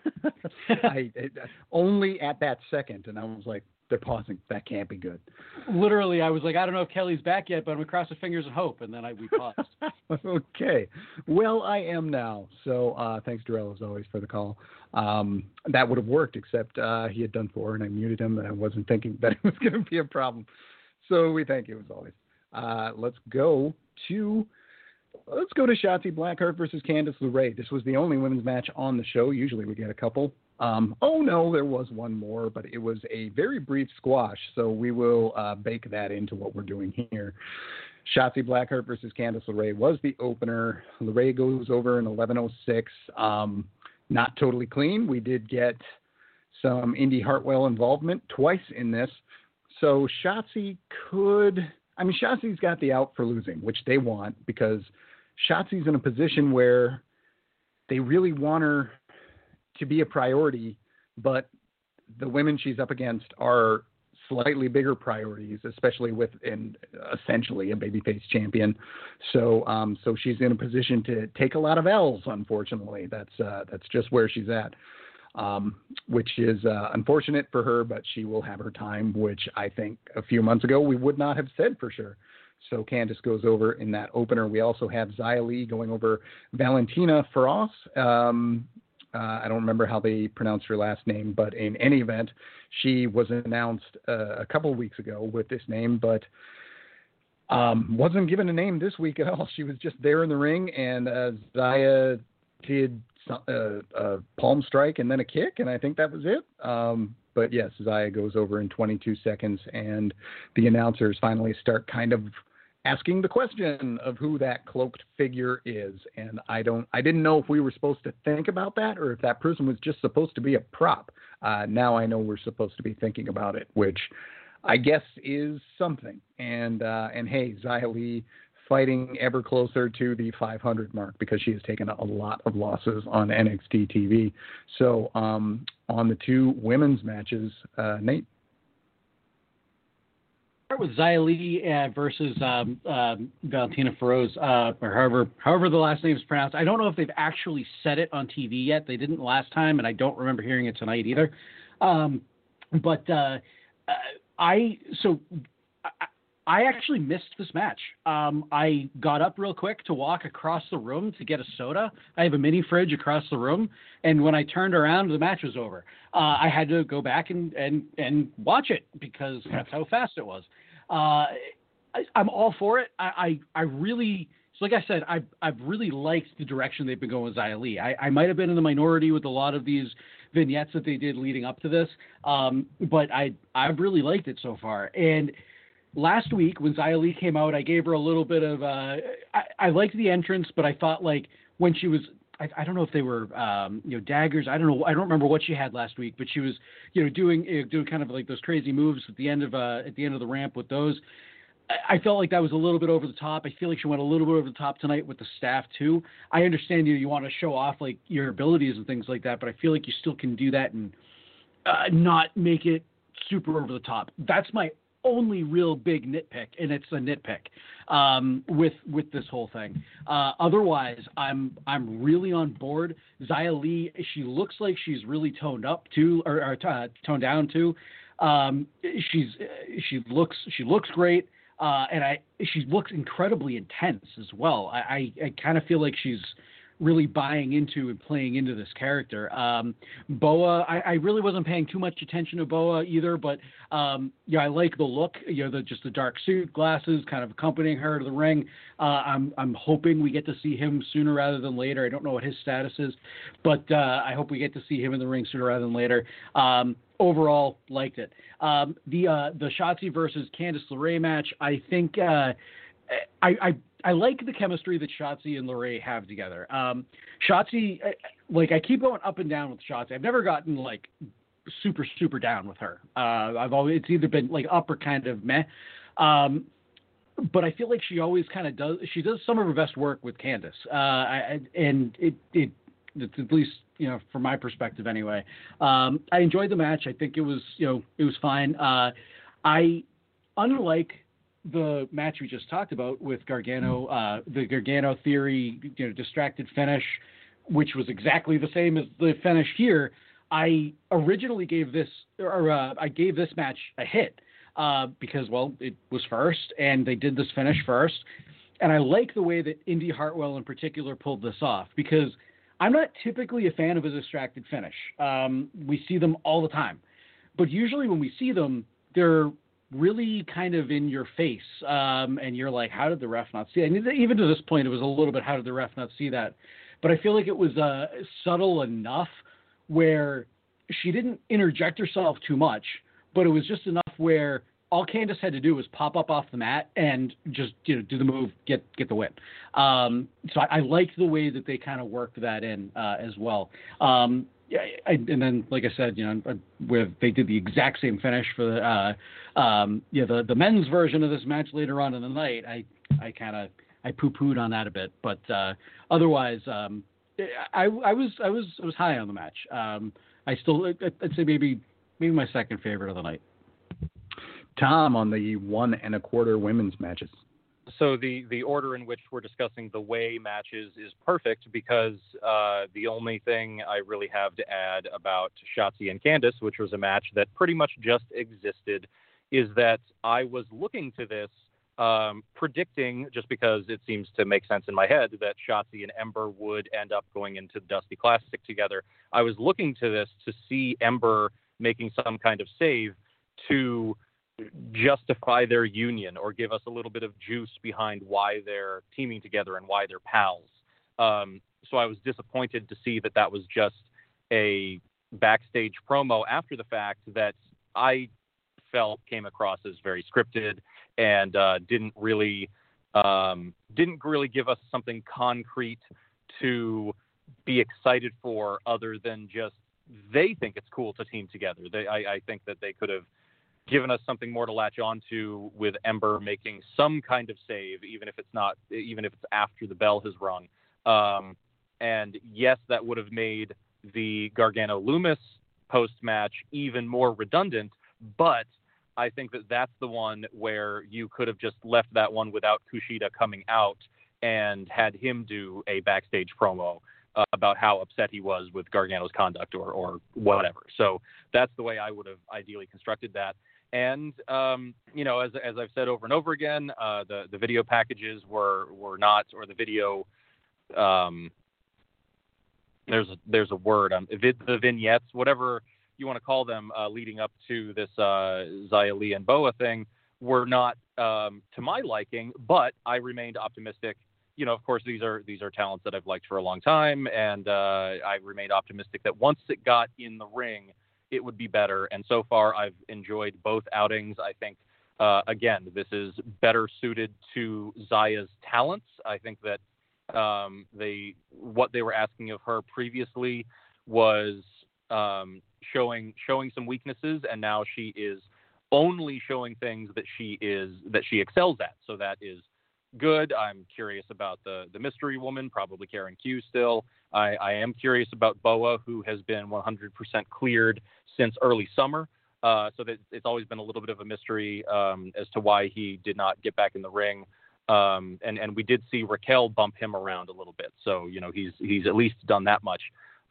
Only at that second, and I was like, they're pausing. That can't be good. Literally, I was like, I don't know if Kelly's back yet, but I'm going to cross my fingers and hope, and then we paused. Okay. Well, I am now. So thanks, Darrell, as always, for the call. That would have worked, except he had done 4, and I muted him, and I wasn't thinking that it was going to be a problem. So we thank you, as always. Let's go to Shotzi Blackheart versus Candice LeRae. This was the only women's match on the show. Usually we get a couple. There was one more, but it was a very brief squash, so we will bake that into what we're doing here. Shotzi Blackheart versus Candice LeRae was the opener. LeRae goes over in 11:06. Not totally clean. We did get some Indy Hartwell involvement twice in this. So Shotzi's got the out for losing, which they want, because Shotzi's in a position where they really want her to be a priority, but the women she's up against are slightly bigger priorities, especially with essentially a babyface champion. So she's in a position to take a lot of L's. Unfortunately, that's just where she's at, which is unfortunate for her. But she will have her time, which I think a few months ago we would not have said for sure. So Candice goes over in that opener. We also have Xia Li going over Valentina Feroz. I don't remember how they pronounced her last name, but in any event, she was announced a couple of weeks ago with this name, but wasn't given a name this week at all. She was just there in the ring, and Xia did a palm strike and then a kick, and I think that was it. But yes, Xia goes over in 22 seconds, and the announcers finally start kind of asking the question of who that cloaked figure is. And I didn't know if we were supposed to think about that or if that person was just supposed to be a prop. Now I know we're supposed to be thinking about it, which I guess is something. And hey, Xia Li fighting ever closer to the 500 mark because she has taken a lot of losses on NXT TV. So on the two women's matches, Nate. Start with Xia Li versus Valentina Feroz, or however the last name is pronounced. I don't know if they've actually said it on TV yet. They didn't last time, and I don't remember hearing it tonight either. I actually missed this match. I got up real quick to walk across the room to get a soda. I have a mini fridge across the room, and when I turned around, the match was over. I had to go back and watch it because that's how fast it was. I'm all for it. I really, so like I said, I've really liked the direction they've been going with Xia Li. I might have been in the minority with a lot of these vignettes that they did leading up to this, but I've really liked it so far. And last week when Xia Li came out, I gave her a little bit of I liked the entrance, but I thought like when she was I don't know if they were daggers. I don't know. I don't remember what she had last week, but she was doing kind of like those crazy moves at the end of the ramp with those. I felt like that was a little bit over the top. I feel like she went a little bit over the top tonight with the staff too. I understand you want to show off like your abilities and things like that, but I feel like you still can do that and not make it super over the top. That's my only real big nitpick, and it's a nitpick with this whole thing. Otherwise, I'm really on board. Xia Li, she looks like she's really toned up too, or toned down too. She looks great, and she looks incredibly intense as well. I kind of feel like she's really buying into and playing into this character. Boa, I really wasn't paying too much attention to Boa either, but I like the look, just the dark suit, glasses, kind of accompanying her to the ring. I'm hoping we get to see him sooner rather than later. I don't know what his status is, but I hope we get to see him in the ring sooner rather than later. Overall, liked it. The Shotzi versus Candice LeRae match, I think I like the chemistry that Shotzi and LeRae have together. Shotzi, I keep going up and down with Shotzi. I've never gotten like super, super down with her. It's either been like up or kind of meh. But I feel like she always kind of does some of her best work with Candice. And it's at least, from my perspective anyway. I enjoyed the match. I think it was fine. Unlike the match we just talked about with Gargano, the Gargano theory, distracted finish, which was exactly the same as the finish here. I originally gave this match a hit because, it was first and they did this finish first. And I like the way that Indy Hartwell in particular pulled this off because I'm not typically a fan of a distracted finish. We see them all the time, but usually when we see them, they're really kind of in your face. And you're like, how did the ref not see it? And even to this point, it was a little bit, how did the ref not see that? But I feel like it was subtle enough where she didn't interject herself too much, but it was just enough where all Candice had to do was pop up off the mat and just do the move, get the win. So I liked the way that they kind of worked that in as well. And then, like I said, they did the exact same finish for the men's version of this match later on in the night. I poo-pooed on that a bit, but otherwise, I was high on the match. I'd say maybe my second favorite of the night. Tom, on the 1 1/4 women's matches. So the order in which we're discussing the way matches is perfect because the only thing I really have to add about Shotzi and Candice, which was a match that pretty much just existed, is that I was looking to this predicting, just because it seems to make sense in my head, that Shotzi and Ember would end up going into the Dusty Classic together. I was looking to this to see Ember making some kind of save to justify their union or give us a little bit of juice behind why they're teaming together and why they're pals. So I was disappointed to see that was just a backstage promo after the fact that I felt came across as very scripted and didn't really give us something concrete to be excited for, other than just they think it's cool to team together. I think that they could have given us something more to latch on to, with Ember making some kind of save, even if it's after the bell has rung. And yes, that would have made the Gargano-Loomis post-match even more redundant, but I think that that's the one where you could have just left that one without Kushida coming out and had him do a backstage promo about how upset he was with Gargano's conduct or whatever. So that's the way I would have ideally constructed that. And, as I've said over and over again, the video packages were not, or the video, there's a word, the vignettes, whatever you want to call them, leading up to this Xia Li and Boa thing, were not to my liking, but I remained optimistic. Of course, these are talents that I've liked for a long time, and I remained optimistic that once it got in the ring, it would be better. And so far, I've enjoyed both outings. I think, again, this is better suited to Xia's talents. I think that what they were asking of her previously was showing some weaknesses, and now she is only showing things that she excels at. So that is good. I'm curious about the mystery woman, probably Karen Q still. I am curious about Boa, who has been 100% cleared since early summer. So that it's always been a little bit of a mystery as to why he did not get back in the ring. And we did see Raquel bump him around a little bit. So, he's at least done that much.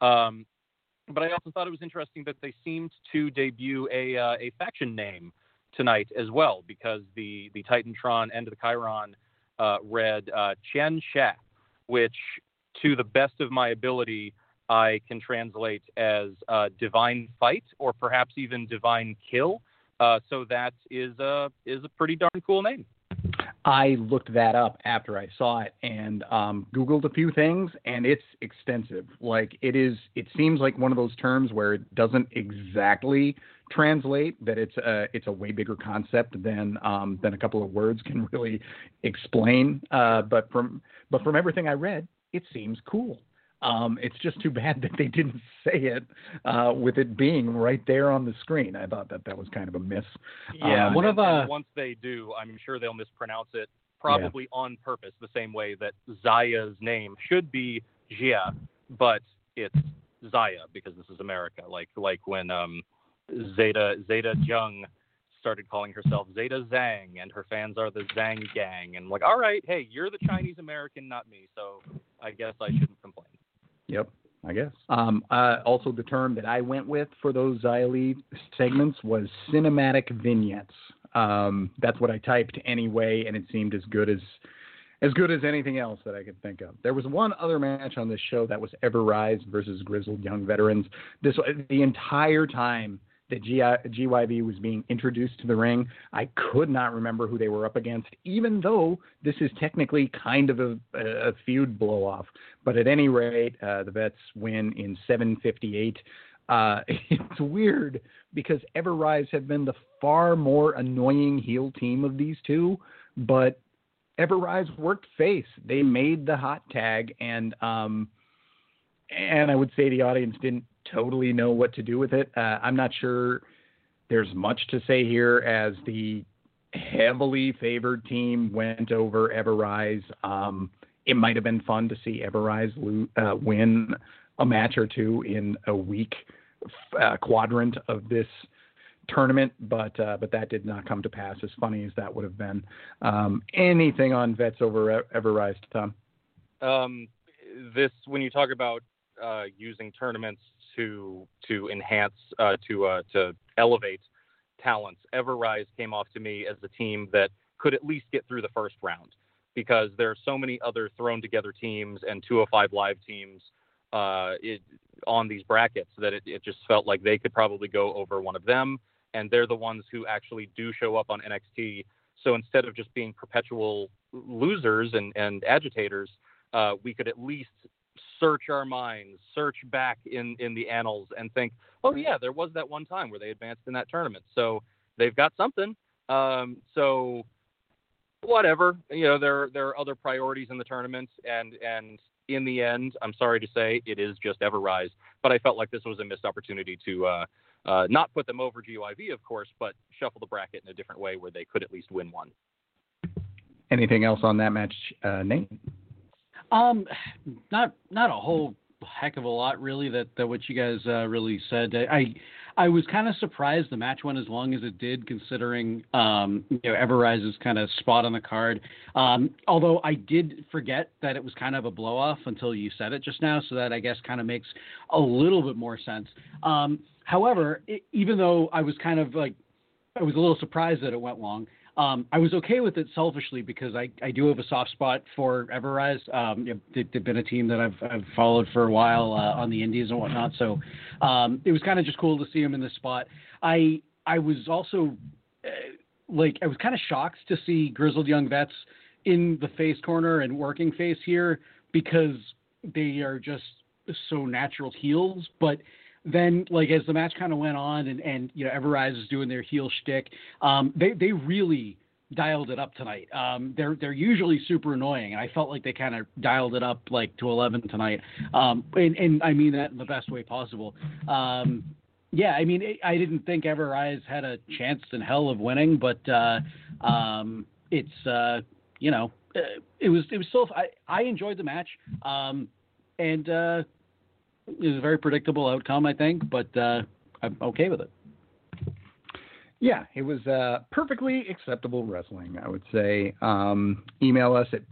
But I also thought it was interesting that they seemed to debut a faction name tonight as well, because the Titantron and the Chiron read Chen Sha, which, to the best of my ability, I can translate as divine fight, or perhaps even divine kill. So that is a pretty darn cool name. I looked that up after I saw it and Googled a few things, and it's extensive. It seems like one of those terms where it doesn't exactly translate, that it's a way bigger concept than a couple of words can really explain. But from everything I read, it seems cool. It's just too bad that they didn't say it with it being right there on the screen. I thought that was kind of a miss. Yeah, once they do, I'm sure they'll mispronounce it, probably on purpose, the same way that Xia's name should be Jia, but it's Xia because this is America. Like when Zeta Jung started calling herself Zeta Zhang, and her fans are the Zhang Gang, and all right, hey, you're the Chinese American, not me, so I guess I shouldn't complain. Yep, I guess. Also, the term that I went with for those Xia Li segments was cinematic vignettes. That's what I typed anyway, and it seemed as good as anything else that I could think of. There was one other match on this show that was Ever Rise versus Grizzled Young Veterans. The entire time that GYV was being introduced to the ring, I could not remember who they were up against, even though this is technically kind of a feud blow-off. But at any rate, the Vets win in 7:58. It's weird because Ever Rise have been the far more annoying heel team of these two, but Ever Rise worked face. They made the hot tag, and I would say the audience didn't totally know what to do with it. I'm not sure there's much to say here, as the heavily favored team went over Ever Rise. It might have been fun to see Ever Rise win a match or two in a weak quadrant of this tournament, but that did not come to pass, as funny as that would have been. Anything on Vets over Ever Rise, Tom? When you talk about using tournaments to enhance, to elevate talents, Ever Rise came off to me as a team that could at least get through the first round, because there are so many other thrown together teams and 205 Live teams on these brackets that it just felt like they could probably go over one of them, and they're the ones who actually do show up on NXT. So instead of just being perpetual losers and agitators, we could at least search our minds, search back in the annals and think, oh yeah, there was that one time where they advanced in that tournament. So they've got something. So whatever, there are other priorities in the tournament, and in the end, I'm sorry to say, it is just Everrise. But I felt like this was a missed opportunity to not put them over GYV, of course, but shuffle the bracket in a different way where they could at least win one. Anything else on that match, Nate? Not a whole heck of a lot really that what you guys really said. I was kind of surprised the match went as long as it did, considering Everrise's kind of spot on the card. Although I did forget that it was kind of a blow off until you said it just now, so that I guess kind of makes a little bit more sense. However, even though I was kind of like, I was a little surprised that it went long. I was okay with it selfishly because I do have a soft spot for Everrise. They've been a team that I've followed for a while on the Indies and whatnot. So it was kind of just cool to see them in this spot. I was also I was kind of shocked to see Grizzled Young Vets in the face corner and working face here because they are just so natural heels. But then, as the match kind of went on and Everrise is doing their heel shtick, they really dialed it up tonight. They're usually super annoying, and I felt like they kind of dialed it up to 11 tonight. And I mean that in the best way possible. Yeah, I mean, I didn't think Everrise had a chance in hell of winning, but it's it was still. I enjoyed the match, and. It was a very predictable outcome, I think, but I'm okay with it. Yeah, it was perfectly acceptable wrestling, I would say. Email us at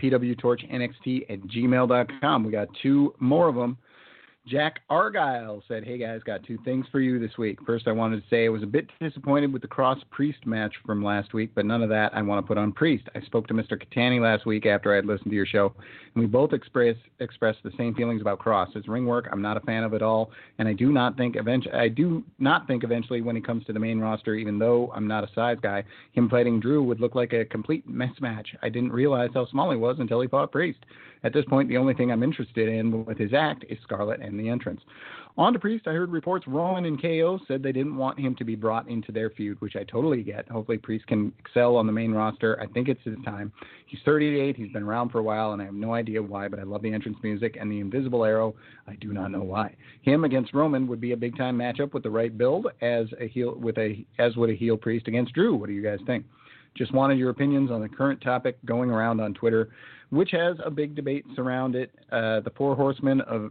pwtorchnxt@gmail.com. We got 2 more of them. Jack Argyle said, hey guys, got 2 things for you this week. First, I wanted to say I was a bit disappointed with the Cross Priest match from last week, but none of that I want to put on Priest. I spoke to Mr. Catani last week after I had listened to your show, and we both expressed the same feelings about Cross. His ring work, I'm not a fan of at all, and I do not think eventually when he comes to the main roster, even though I'm not a size guy, him fighting Drew would look like a complete mismatch. I didn't realize how small he was until he fought Priest. At this point, the only thing I'm interested in with his act is Scarlett and the entrance. On to Priest, I heard reports Rowan and KO said they didn't want him to be brought into their feud, which I totally get. Hopefully Priest can excel on the main roster. I think it's his time. He's 38, he's been around for a while, and I have no idea why, but I love the entrance music and the invisible arrow. I do not know why. Him against Roman would be a big-time matchup with the right build as would a heel Priest against Drew. What do you guys think? Just wanted your opinions on the current topic going around on Twitter, which has a big debate surround it, the 4 horsewomen of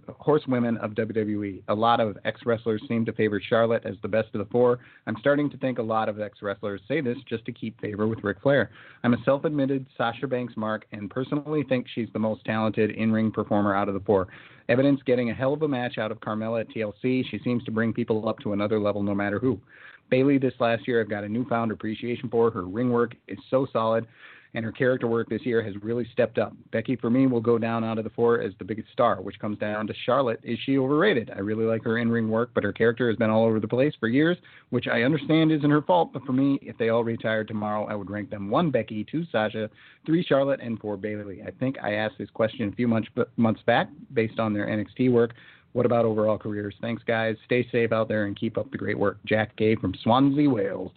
WWE. A lot of ex-wrestlers seem to favor Charlotte as the best of the 4. I'm starting to think a lot of ex-wrestlers say this just to keep favor with Ric Flair. I'm a self-admitted Sasha Banks mark and personally think she's the most talented in-ring performer out of the 4. Evidence getting a hell of a match out of Carmella at TLC. She seems to bring people up to another level no matter who. Bayley this last year, I've got a newfound appreciation for. Her ring work is so solid, and her character work this year has really stepped up. Becky, for me, will go down out of the 4 as the biggest star, which comes down to Charlotte. Is she overrated? I really like her in-ring work, but her character has been all over the place for years, which I understand isn't her fault. But for me, if they all retired tomorrow, I would rank them 1 Becky, 2 Sasha, 3 Charlotte, and 4 Bayley. I think I asked this question a few months back based on their NXT work. What about overall careers? Thanks, guys. Stay safe out there and keep up the great work. Jack Gay from Swansea, Wales.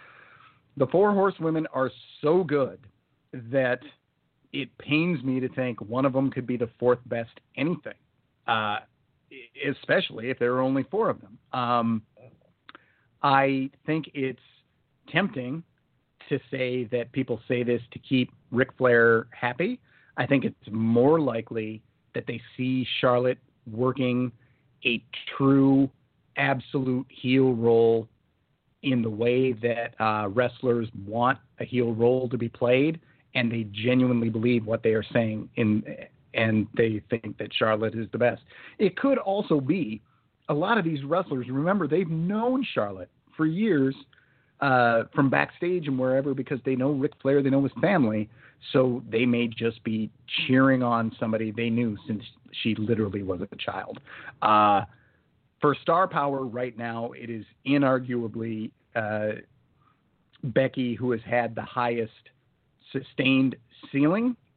The 4 horsewomen are so good that it pains me to think one of them could be the 4th best anything, especially if there are only 4 of them. I think it's tempting to say that people say this to keep Ric Flair happy. I think it's more likely that they see Charlotte working a true, absolute heel role in the way that wrestlers want a heel role to be played, and they genuinely believe what they are saying, and they think that Charlotte is the best. It could also be a lot of these wrestlers, remember, they've known Charlotte for years from backstage and wherever because they know Ric Flair, they know his family, so they may just be cheering on somebody they knew since she literally was a child. For star power right now, it is inarguably Becky who has had the highest sustained ceiling,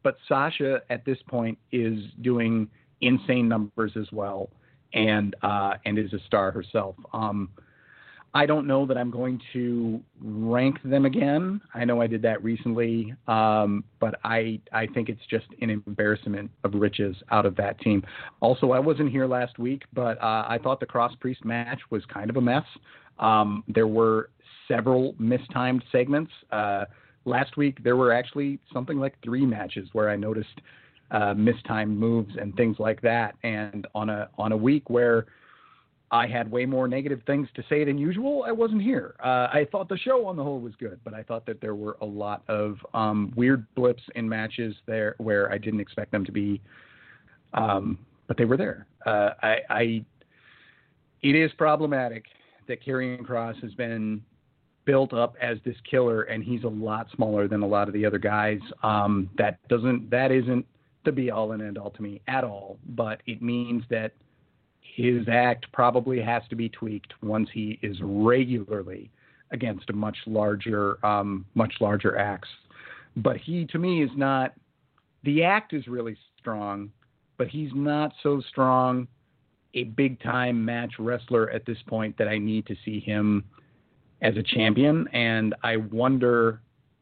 but Sasha at this point is doing insane numbers as well, and is a star herself. I don't know that I'm going to rank them again. I know I did that recently, but I think it's just an embarrassment of riches out of that team. Also, I wasn't here last week, but I thought the Cross Priest match was kind of a mess. There were several mistimed segments. Last week, there were actually something like 3 matches where I noticed mistimed moves and things like that. And on a week where I had way more negative things to say than usual, I wasn't here. I thought the show on the whole was good, but I thought that there were a lot of weird blips in matches there where I didn't expect them to be, but they were there. It is problematic that Karrion Kross has been built up as this killer, and he's a lot smaller than a lot of the other guys. That isn't the be all and end all to me at all, but it means that his act probably has to be tweaked once he is regularly against a much larger acts. But he, to me, is not. The act is really strong, but he's not so strong a big time match wrestler at this point that I need to see him as a champion. And I wonder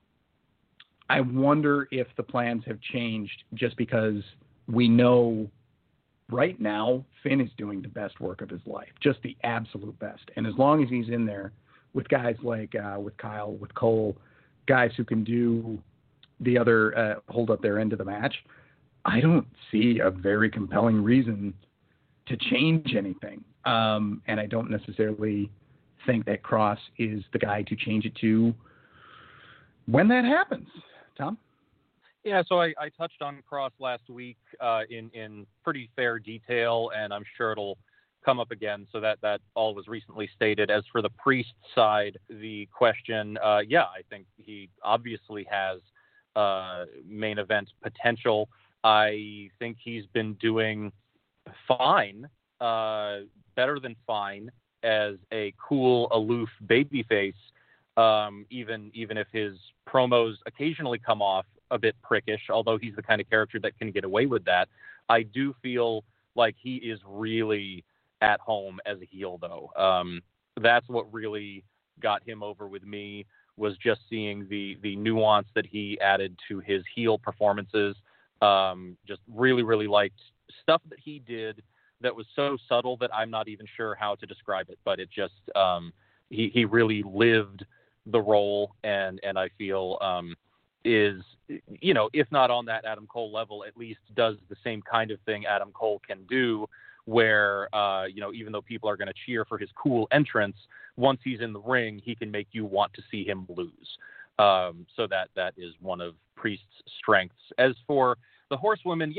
if the plans have changed just because we know right now Finn is doing the best work of his life, just the absolute best. And as long as he's in there with guys like with Kyle, with Cole, guys who can do the other hold up their end of the match, I don't see a very compelling reason to change anything. And I don't necessarily think that Kross is the guy to change it to when that happens. Tom? Yeah, so I touched on Kross last week in pretty fair detail, and I'm sure it'll come up again, so that all was recently stated. As for the Priest side, the question, I think he obviously has main event potential. I think he's been doing fine, better than fine, as a cool, aloof babyface, even if his promos occasionally come off a bit prickish, although he's the kind of character that can get away with that. I do feel like he is really at home as a heel, though. That's what really got him over with me, was just seeing the nuance that he added to his heel performances. Just really, really liked stuff that he did that was so subtle that I'm not even sure how to describe it, but it just, he really lived the role, and I feel is, if not on that Adam Cole level, at least does the same kind of thing Adam Cole can do, where, even though people are going to cheer for his cool entrance, once he's in the ring, he can make you want to see him lose. So that is one of Priest's strengths. As for the Horsewomen,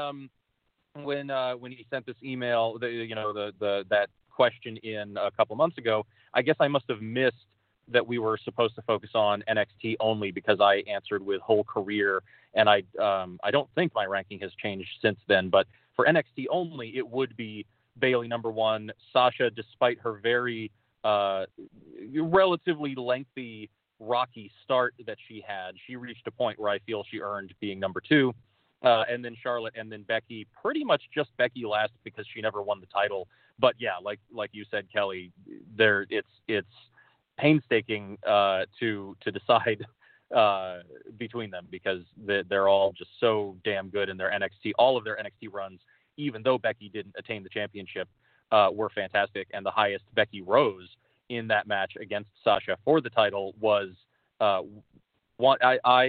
when he sent this email, that question in a couple months ago, I guess I must have missed that we were supposed to focus on NXT only, because I answered with whole career, and I don't think my ranking has changed since then. But for NXT only, it would be Bayley number 1, Sasha, despite her very relatively lengthy rocky start that she had. She reached a point where I feel she earned being number 2. And then Charlotte, and then Becky. Pretty much just Becky last, because she never won the title. But yeah, like you said, Kelly, it's painstaking to decide between them, because they're all just so damn good in their NXT. All of their NXT runs, even though Becky didn't attain the championship, were fantastic. And the highest Becky rose in that match against Sasha for the title was one.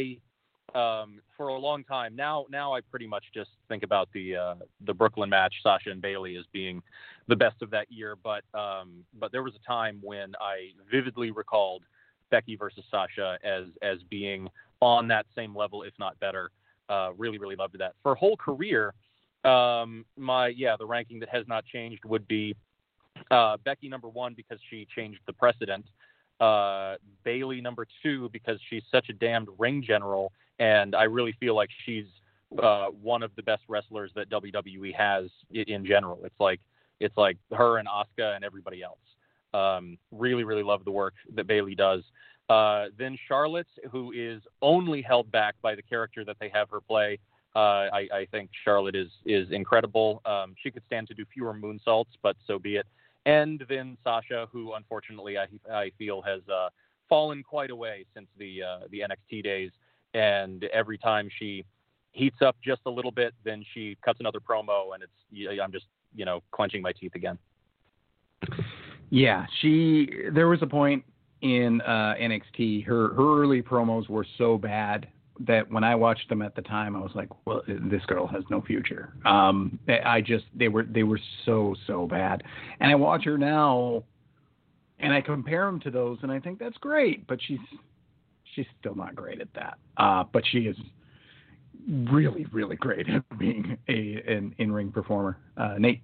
For a long time now I pretty much just think about the Brooklyn match, Sasha and Bayley, as being the best of that year. But there was a time when I vividly recalled Becky versus Sasha as being on that same level, if not better. Really, really loved that. For whole career, the ranking that has not changed would be Becky number 1, because she changed the precedent. Bayley number 2, because she's such a damned ring general, and I really feel like she's one of the best wrestlers that WWE has in general. It's like her and Asuka and everybody else. Really, really love the work that Bayley does. Then Charlotte, who is only held back by the character that they have her play. I think Charlotte is incredible. She could stand to do fewer moonsaults, but so be it. And then Sasha, who unfortunately I feel has fallen quite away since the NXT days. And every time she heats up just a little bit, then she cuts another promo, and I'm just clenching my teeth again. Yeah, there was a point in NXT, her early promos were so bad that when I watched them at the time, I was like, well, this girl has no future. They were so bad. And I watch her now and I compare them to those and I think that's great, but she's still not great at that. But she is really, really great at being an in-ring performer. Nate.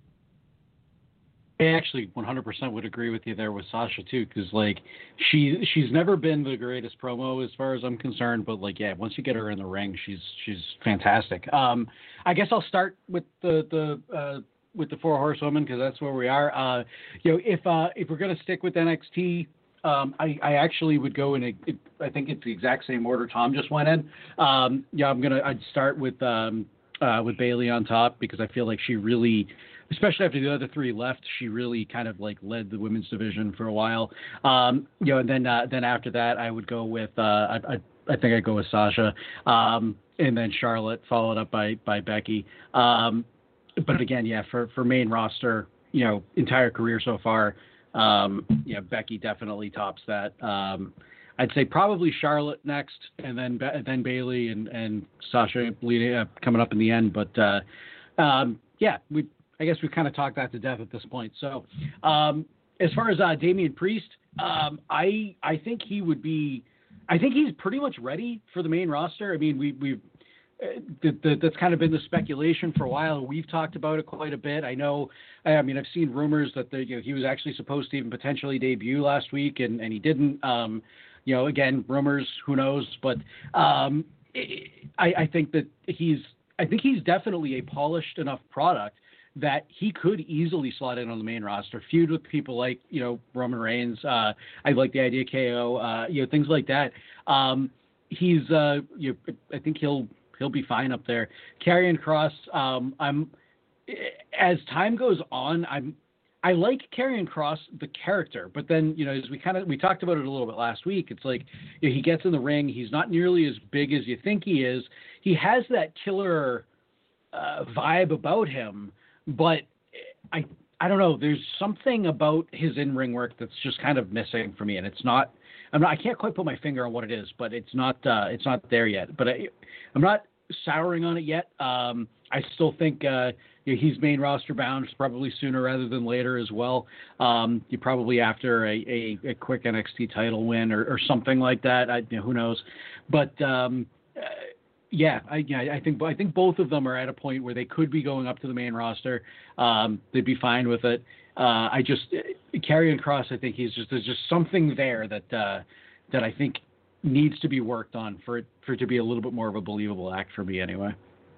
I actually 100% would agree with you there with Sasha too, because like she's never been the greatest promo as far as I'm concerned, but like once you get her in the ring, she's fantastic. I guess I'll start with the Four Horsewomen because that's where we are. If we're gonna stick with NXT, I actually would go I think it's the exact same order Tom just went in. I'd start with Bayley on top because I feel like she really, especially after the other three left, she really kind of like led the women's division for a while. And then after that, I would go with I think I'd go with Sasha, and then Charlotte, followed up by Becky. But again, for main roster, entire career so far, Becky definitely tops that. I'd say probably Charlotte next, and then Bayley and Sasha coming up in the end. But I guess we've kind of talked that to death at this point. So as far as Damian Priest, I think he would be. I think he's pretty much ready for the main roster. I mean, that's kind of been the speculation for a while. We've talked about it quite a bit. I know. I mean, I've seen rumors that he was actually supposed to even potentially debut last week, and he didn't. Again, rumors. Who knows? But I think that he's definitely a polished enough product that he could easily slot in on the main roster, feud with people like, Roman Reigns. I like the idea KO, things like that. I think he'll be fine up there. Karrion Kross, as time goes on, I like Karrion Kross, the character, but then, as we talked about it a little bit last week, it's like, he gets in the ring, he's not nearly as big as you think he is. He has that killer vibe about him, but I don't know. There's something about his in-ring work that's just kind of missing for me, and I can't quite put my finger on what it is, but it's not there yet. But I'm not souring on it yet. I still think he's main roster bound, probably sooner rather than later as well. You probably after a quick NXT title win or something like that. Who knows? But I think both of them are at a point where they could be going up to the main roster. They'd be fine with it. Karrion Kross, I think there's just something there that I think needs to be worked on for it to be a little bit more of a believable act for me anyway.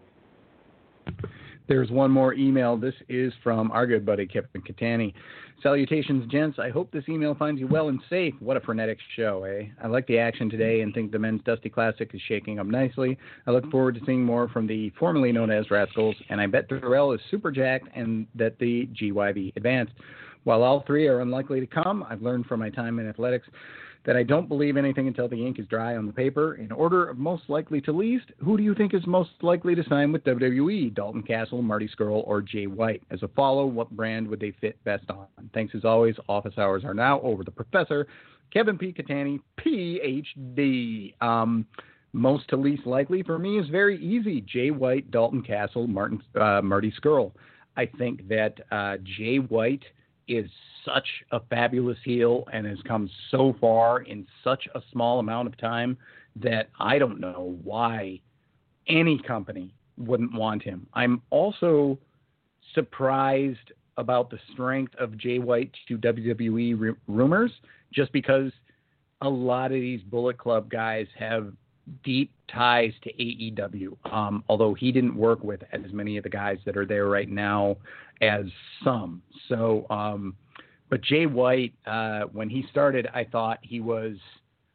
There's one more email. This is from our good buddy, Kevin Catani. Salutations, gents. I hope this email finds you well and safe. What a frenetic show, eh? I like the action today and think the men's Dusty Classic is shaking up nicely. I look forward to seeing more from the formerly known as Rascals, and I bet Darrell is super jacked and that the GYV advanced. While all three are unlikely to come, I've learned from my time in athletics that I don't believe anything until the ink is dry on the paper. In order of most likely to least, who do you think is most likely to sign with WWE? Dalton Castle, Marty Scurll, or Jay White? As a follow, what brand would they fit best on? Thanks as always. Office hours are now over. The Professor, Kevin P. Catani, Ph.D. Most to least likely for me is very easy. Jay White, Dalton Castle, Marty Scurll. I think that Jay White is such a fabulous heel and has come so far in such a small amount of time that I don't know why any company wouldn't want him. I'm also surprised about the strength of Jay White to WWE rumors, just because a lot of these Bullet Club guys have deep ties to AEW, although he didn't work with as many of the guys that are there right now as some. So, but Jay White, when he started, I thought he was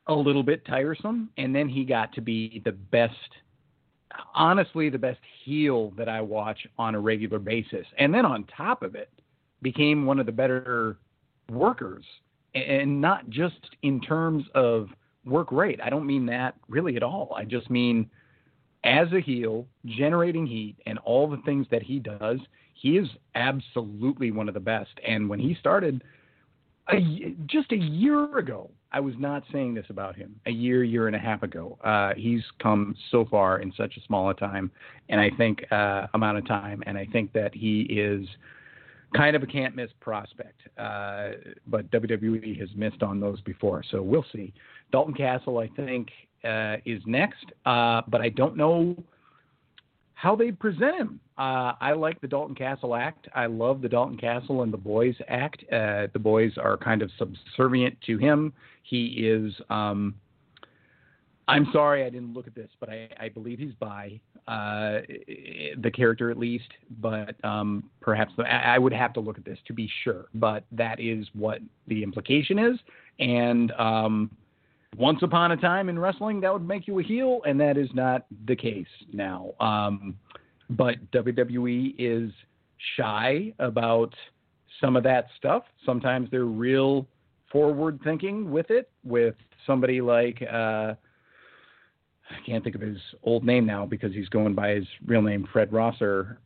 a little bit tiresome, and then he got to be the best, honestly, the best heel that I watch on a regular basis. And then on top of it, became one of the better workers, and not just in terms of work rate. I don't mean that really at all. I just mean as a heel, generating heat and all the things that he does, he is absolutely one of the best. And when he started just a year ago, I was not saying this about him, year and a half ago. He's come so far in such a small a time, and I think amount of time, and I think that he is kind of a can't-miss prospect. But WWE has missed on those before, so we'll see. Dalton Castle, I think, is next, but I don't know how they present him. I like the Dalton Castle act. I love the Dalton Castle and the Boys act. The Boys are kind of subservient to him. He is, I'm sorry I didn't look at this, but I believe he's bi, the character at least, but perhaps I would have to look at this to be sure, but that is what the implication is. And once upon a time in wrestling, that would make you a heel, and that is not the case now. But WWE is shy about some of that stuff. Sometimes they're real forward thinking with it, with somebody like, I can't think of his old name now because he's going by his real name, Fred Rosser.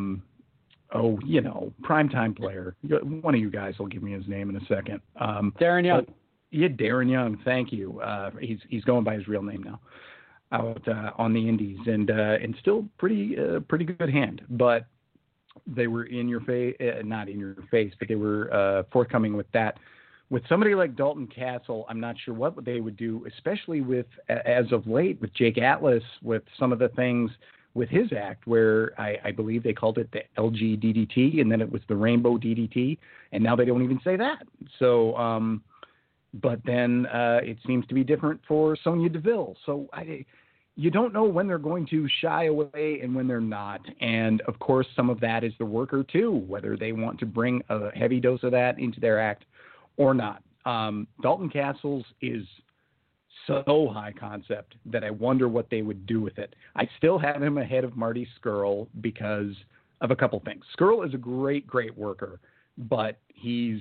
Primetime player. One of you guys will give me his name in a second. Darren Young. Yeah, Darren Young. Thank you. He's going by his real name now, out on the Indies, and still pretty good hand. But they were in your face, not in your face, but they were forthcoming with that. With somebody like Dalton Castle, I'm not sure what they would do, especially with, as of late, with Jake Atlas, with some of the things with his act, where I believe they called it the LG DDT, and then it was the Rainbow DDT, and now they don't even say that. So. But then it seems to be different for Sonya Deville. So you don't know when they're going to shy away and when they're not. And, of course, some of that is the worker, too, whether they want to bring a heavy dose of that into their act or not. Dalton Castle's is so high concept that I wonder what they would do with it. I still have him ahead of Marty Scurll because of a couple things. Scurll is a great, great worker, but he's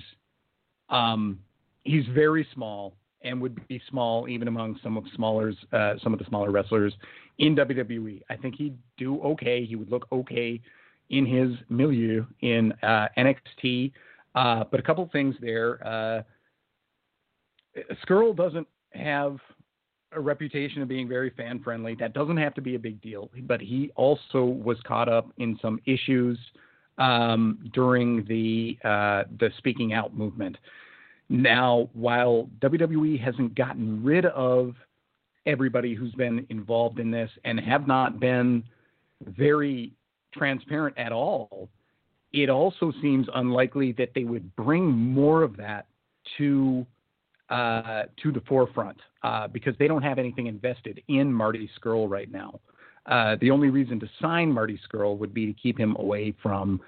very small and would be small even among some of the smaller wrestlers in WWE. I think he'd do okay. He would look okay in his milieu in NXT. But a couple things there. Scurll doesn't have a reputation of being very fan friendly. That doesn't have to be a big deal. But he also was caught up in some issues during the speaking out movement. Now, while WWE hasn't gotten rid of everybody who's been involved in this and have not been very transparent at all, it also seems unlikely that they would bring more of that to the forefront because they don't have anything invested in Marty Scurll right now. The only reason to sign Marty Scurll would be to keep him away from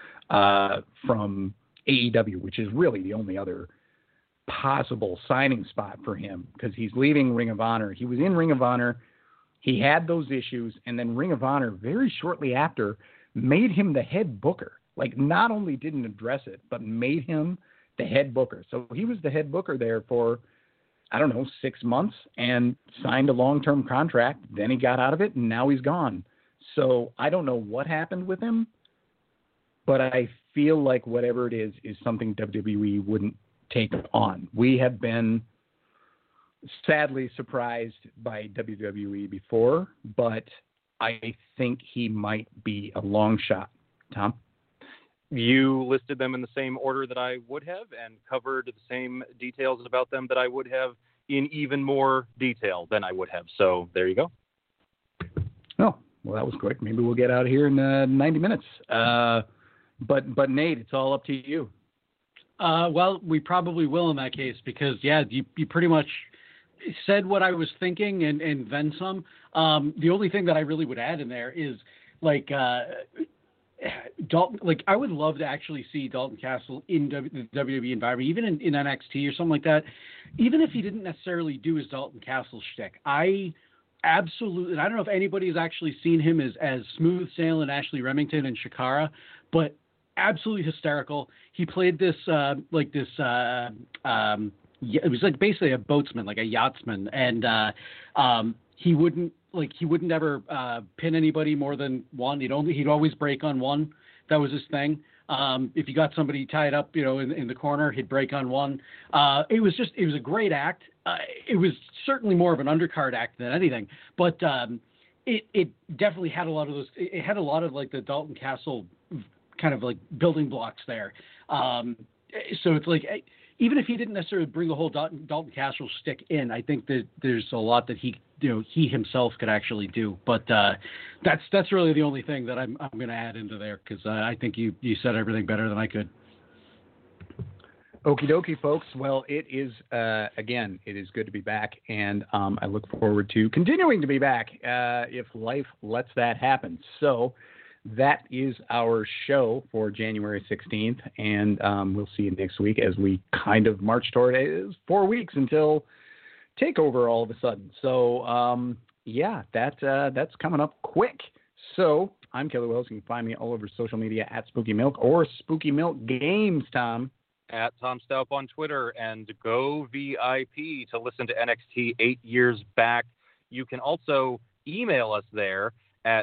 AEW, which is really the only other possible signing spot for him because he's leaving Ring of Honor. He was in Ring of Honor. He had those issues, and then Ring of Honor very shortly after made him the head booker. Like, not only didn't address it, but made him the head booker. So he was the head booker there for, 6 months and signed a long-term contract. Then he got out of it, and now he's gone. So I don't know what happened with him, but I feel like whatever it is something WWE wouldn't take on. We have been sadly surprised by WWE before, but I think he might be a long shot. Tom? You listed them in the same order that I would have and covered the same details about them that I would have in even more detail than I would have. So there you go. Oh, well, that was quick. Maybe we'll get out of here in 90 minutes. But Nate, it's all up to you. Well, we probably will in that case because, you pretty much said what I was thinking and then some. The only thing that I really would add in there is, like, Dalton, like I would love to actually see Dalton Castle in the WWE environment, even in NXT or something like that. Even if he didn't necessarily do his Dalton Castle shtick, I absolutely, and I don't know if anybody's actually seen him as Smooth Sailing Ashley Remington and Shakara, but absolutely hysterical. He played this it was like basically a boatsman, like a yachtsman, and he wouldn't ever pin anybody more than one. He'd always break on one. That was his thing. If you got somebody tied up, in the corner, he'd break on one. It was a great act. It was certainly more of an undercard act than anything, but it definitely had a lot of those. It had a lot of like the Dalton Castle kind of like building blocks there. So it's like, even if he didn't necessarily bring the whole Dalton Castle stick in, I think that there's a lot that he himself could actually do. But that's really the only thing that I'm going to add into there, because I think you said everything better than I could. Okie dokie, folks. Well, it is, again, it is good to be back, and I look forward to continuing to be back if life lets that happen. So that is our show for January 16th, and we'll see you next week as we kind of march toward it. It's 4 weeks until TakeOver all of a sudden. So, that's coming up quick. So I'm Kelly Wells. You can find me all over social media at Spooky Milk or Spooky Milk Games, Tom. At Tom Staup on Twitter, and go VIP to listen to NXT 8 years back. You can also email us there at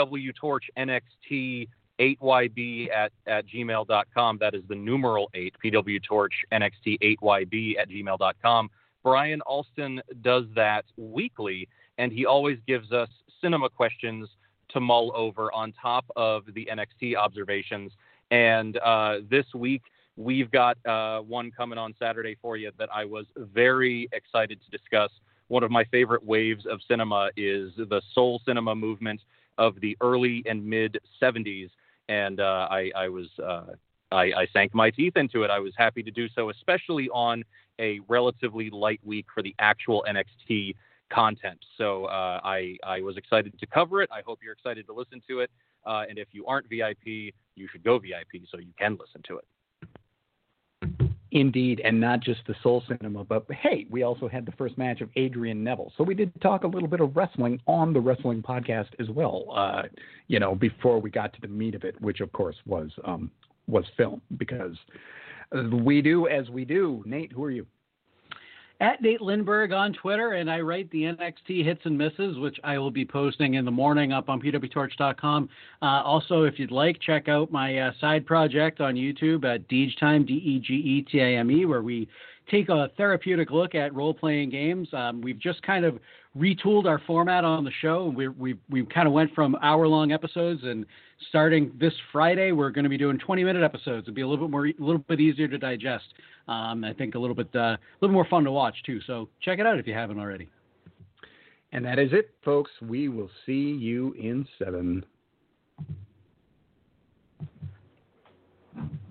pwtorchnxt8yb at gmail.com. That is the numeral 8, pwtorchnxt8yb at gmail.com. Brian Alston does that weekly, and he always gives us cinema questions to mull over on top of the NXT observations. And this week, we've got one coming on Saturday for you that I was very excited to discuss. One of my favorite waves of cinema is the soul cinema movement of the early and mid 70s. And I sank my teeth into it. I was happy to do so, especially on a relatively light week for the actual NXT content. So I was excited to cover it. I hope you're excited to listen to it. And if you aren't VIP, you should go VIP so you can listen to it. Indeed, and not just the soul cinema, but hey, we also had the first match of Adrian Neville. So we did talk a little bit of wrestling on the wrestling podcast as well, before we got to the meat of it, which of course was film, because we do as we do. Nate, who are you? At Nate Lindberg on Twitter, and I write the NXT hits and misses, which I will be posting in the morning up on pwtorch.com. Also, if you'd like, check out my side project on YouTube at Degetime, Degetime, where we take a therapeutic look at role-playing games. We've just kind of retooled our format on the show. We kind of went from hour-long episodes, and starting this Friday, we're going to be doing 20-minute episodes. It'll be a little bit easier to digest. I think a little more fun to watch too. So check it out if you haven't already. And that is it, folks. We will see you in 7.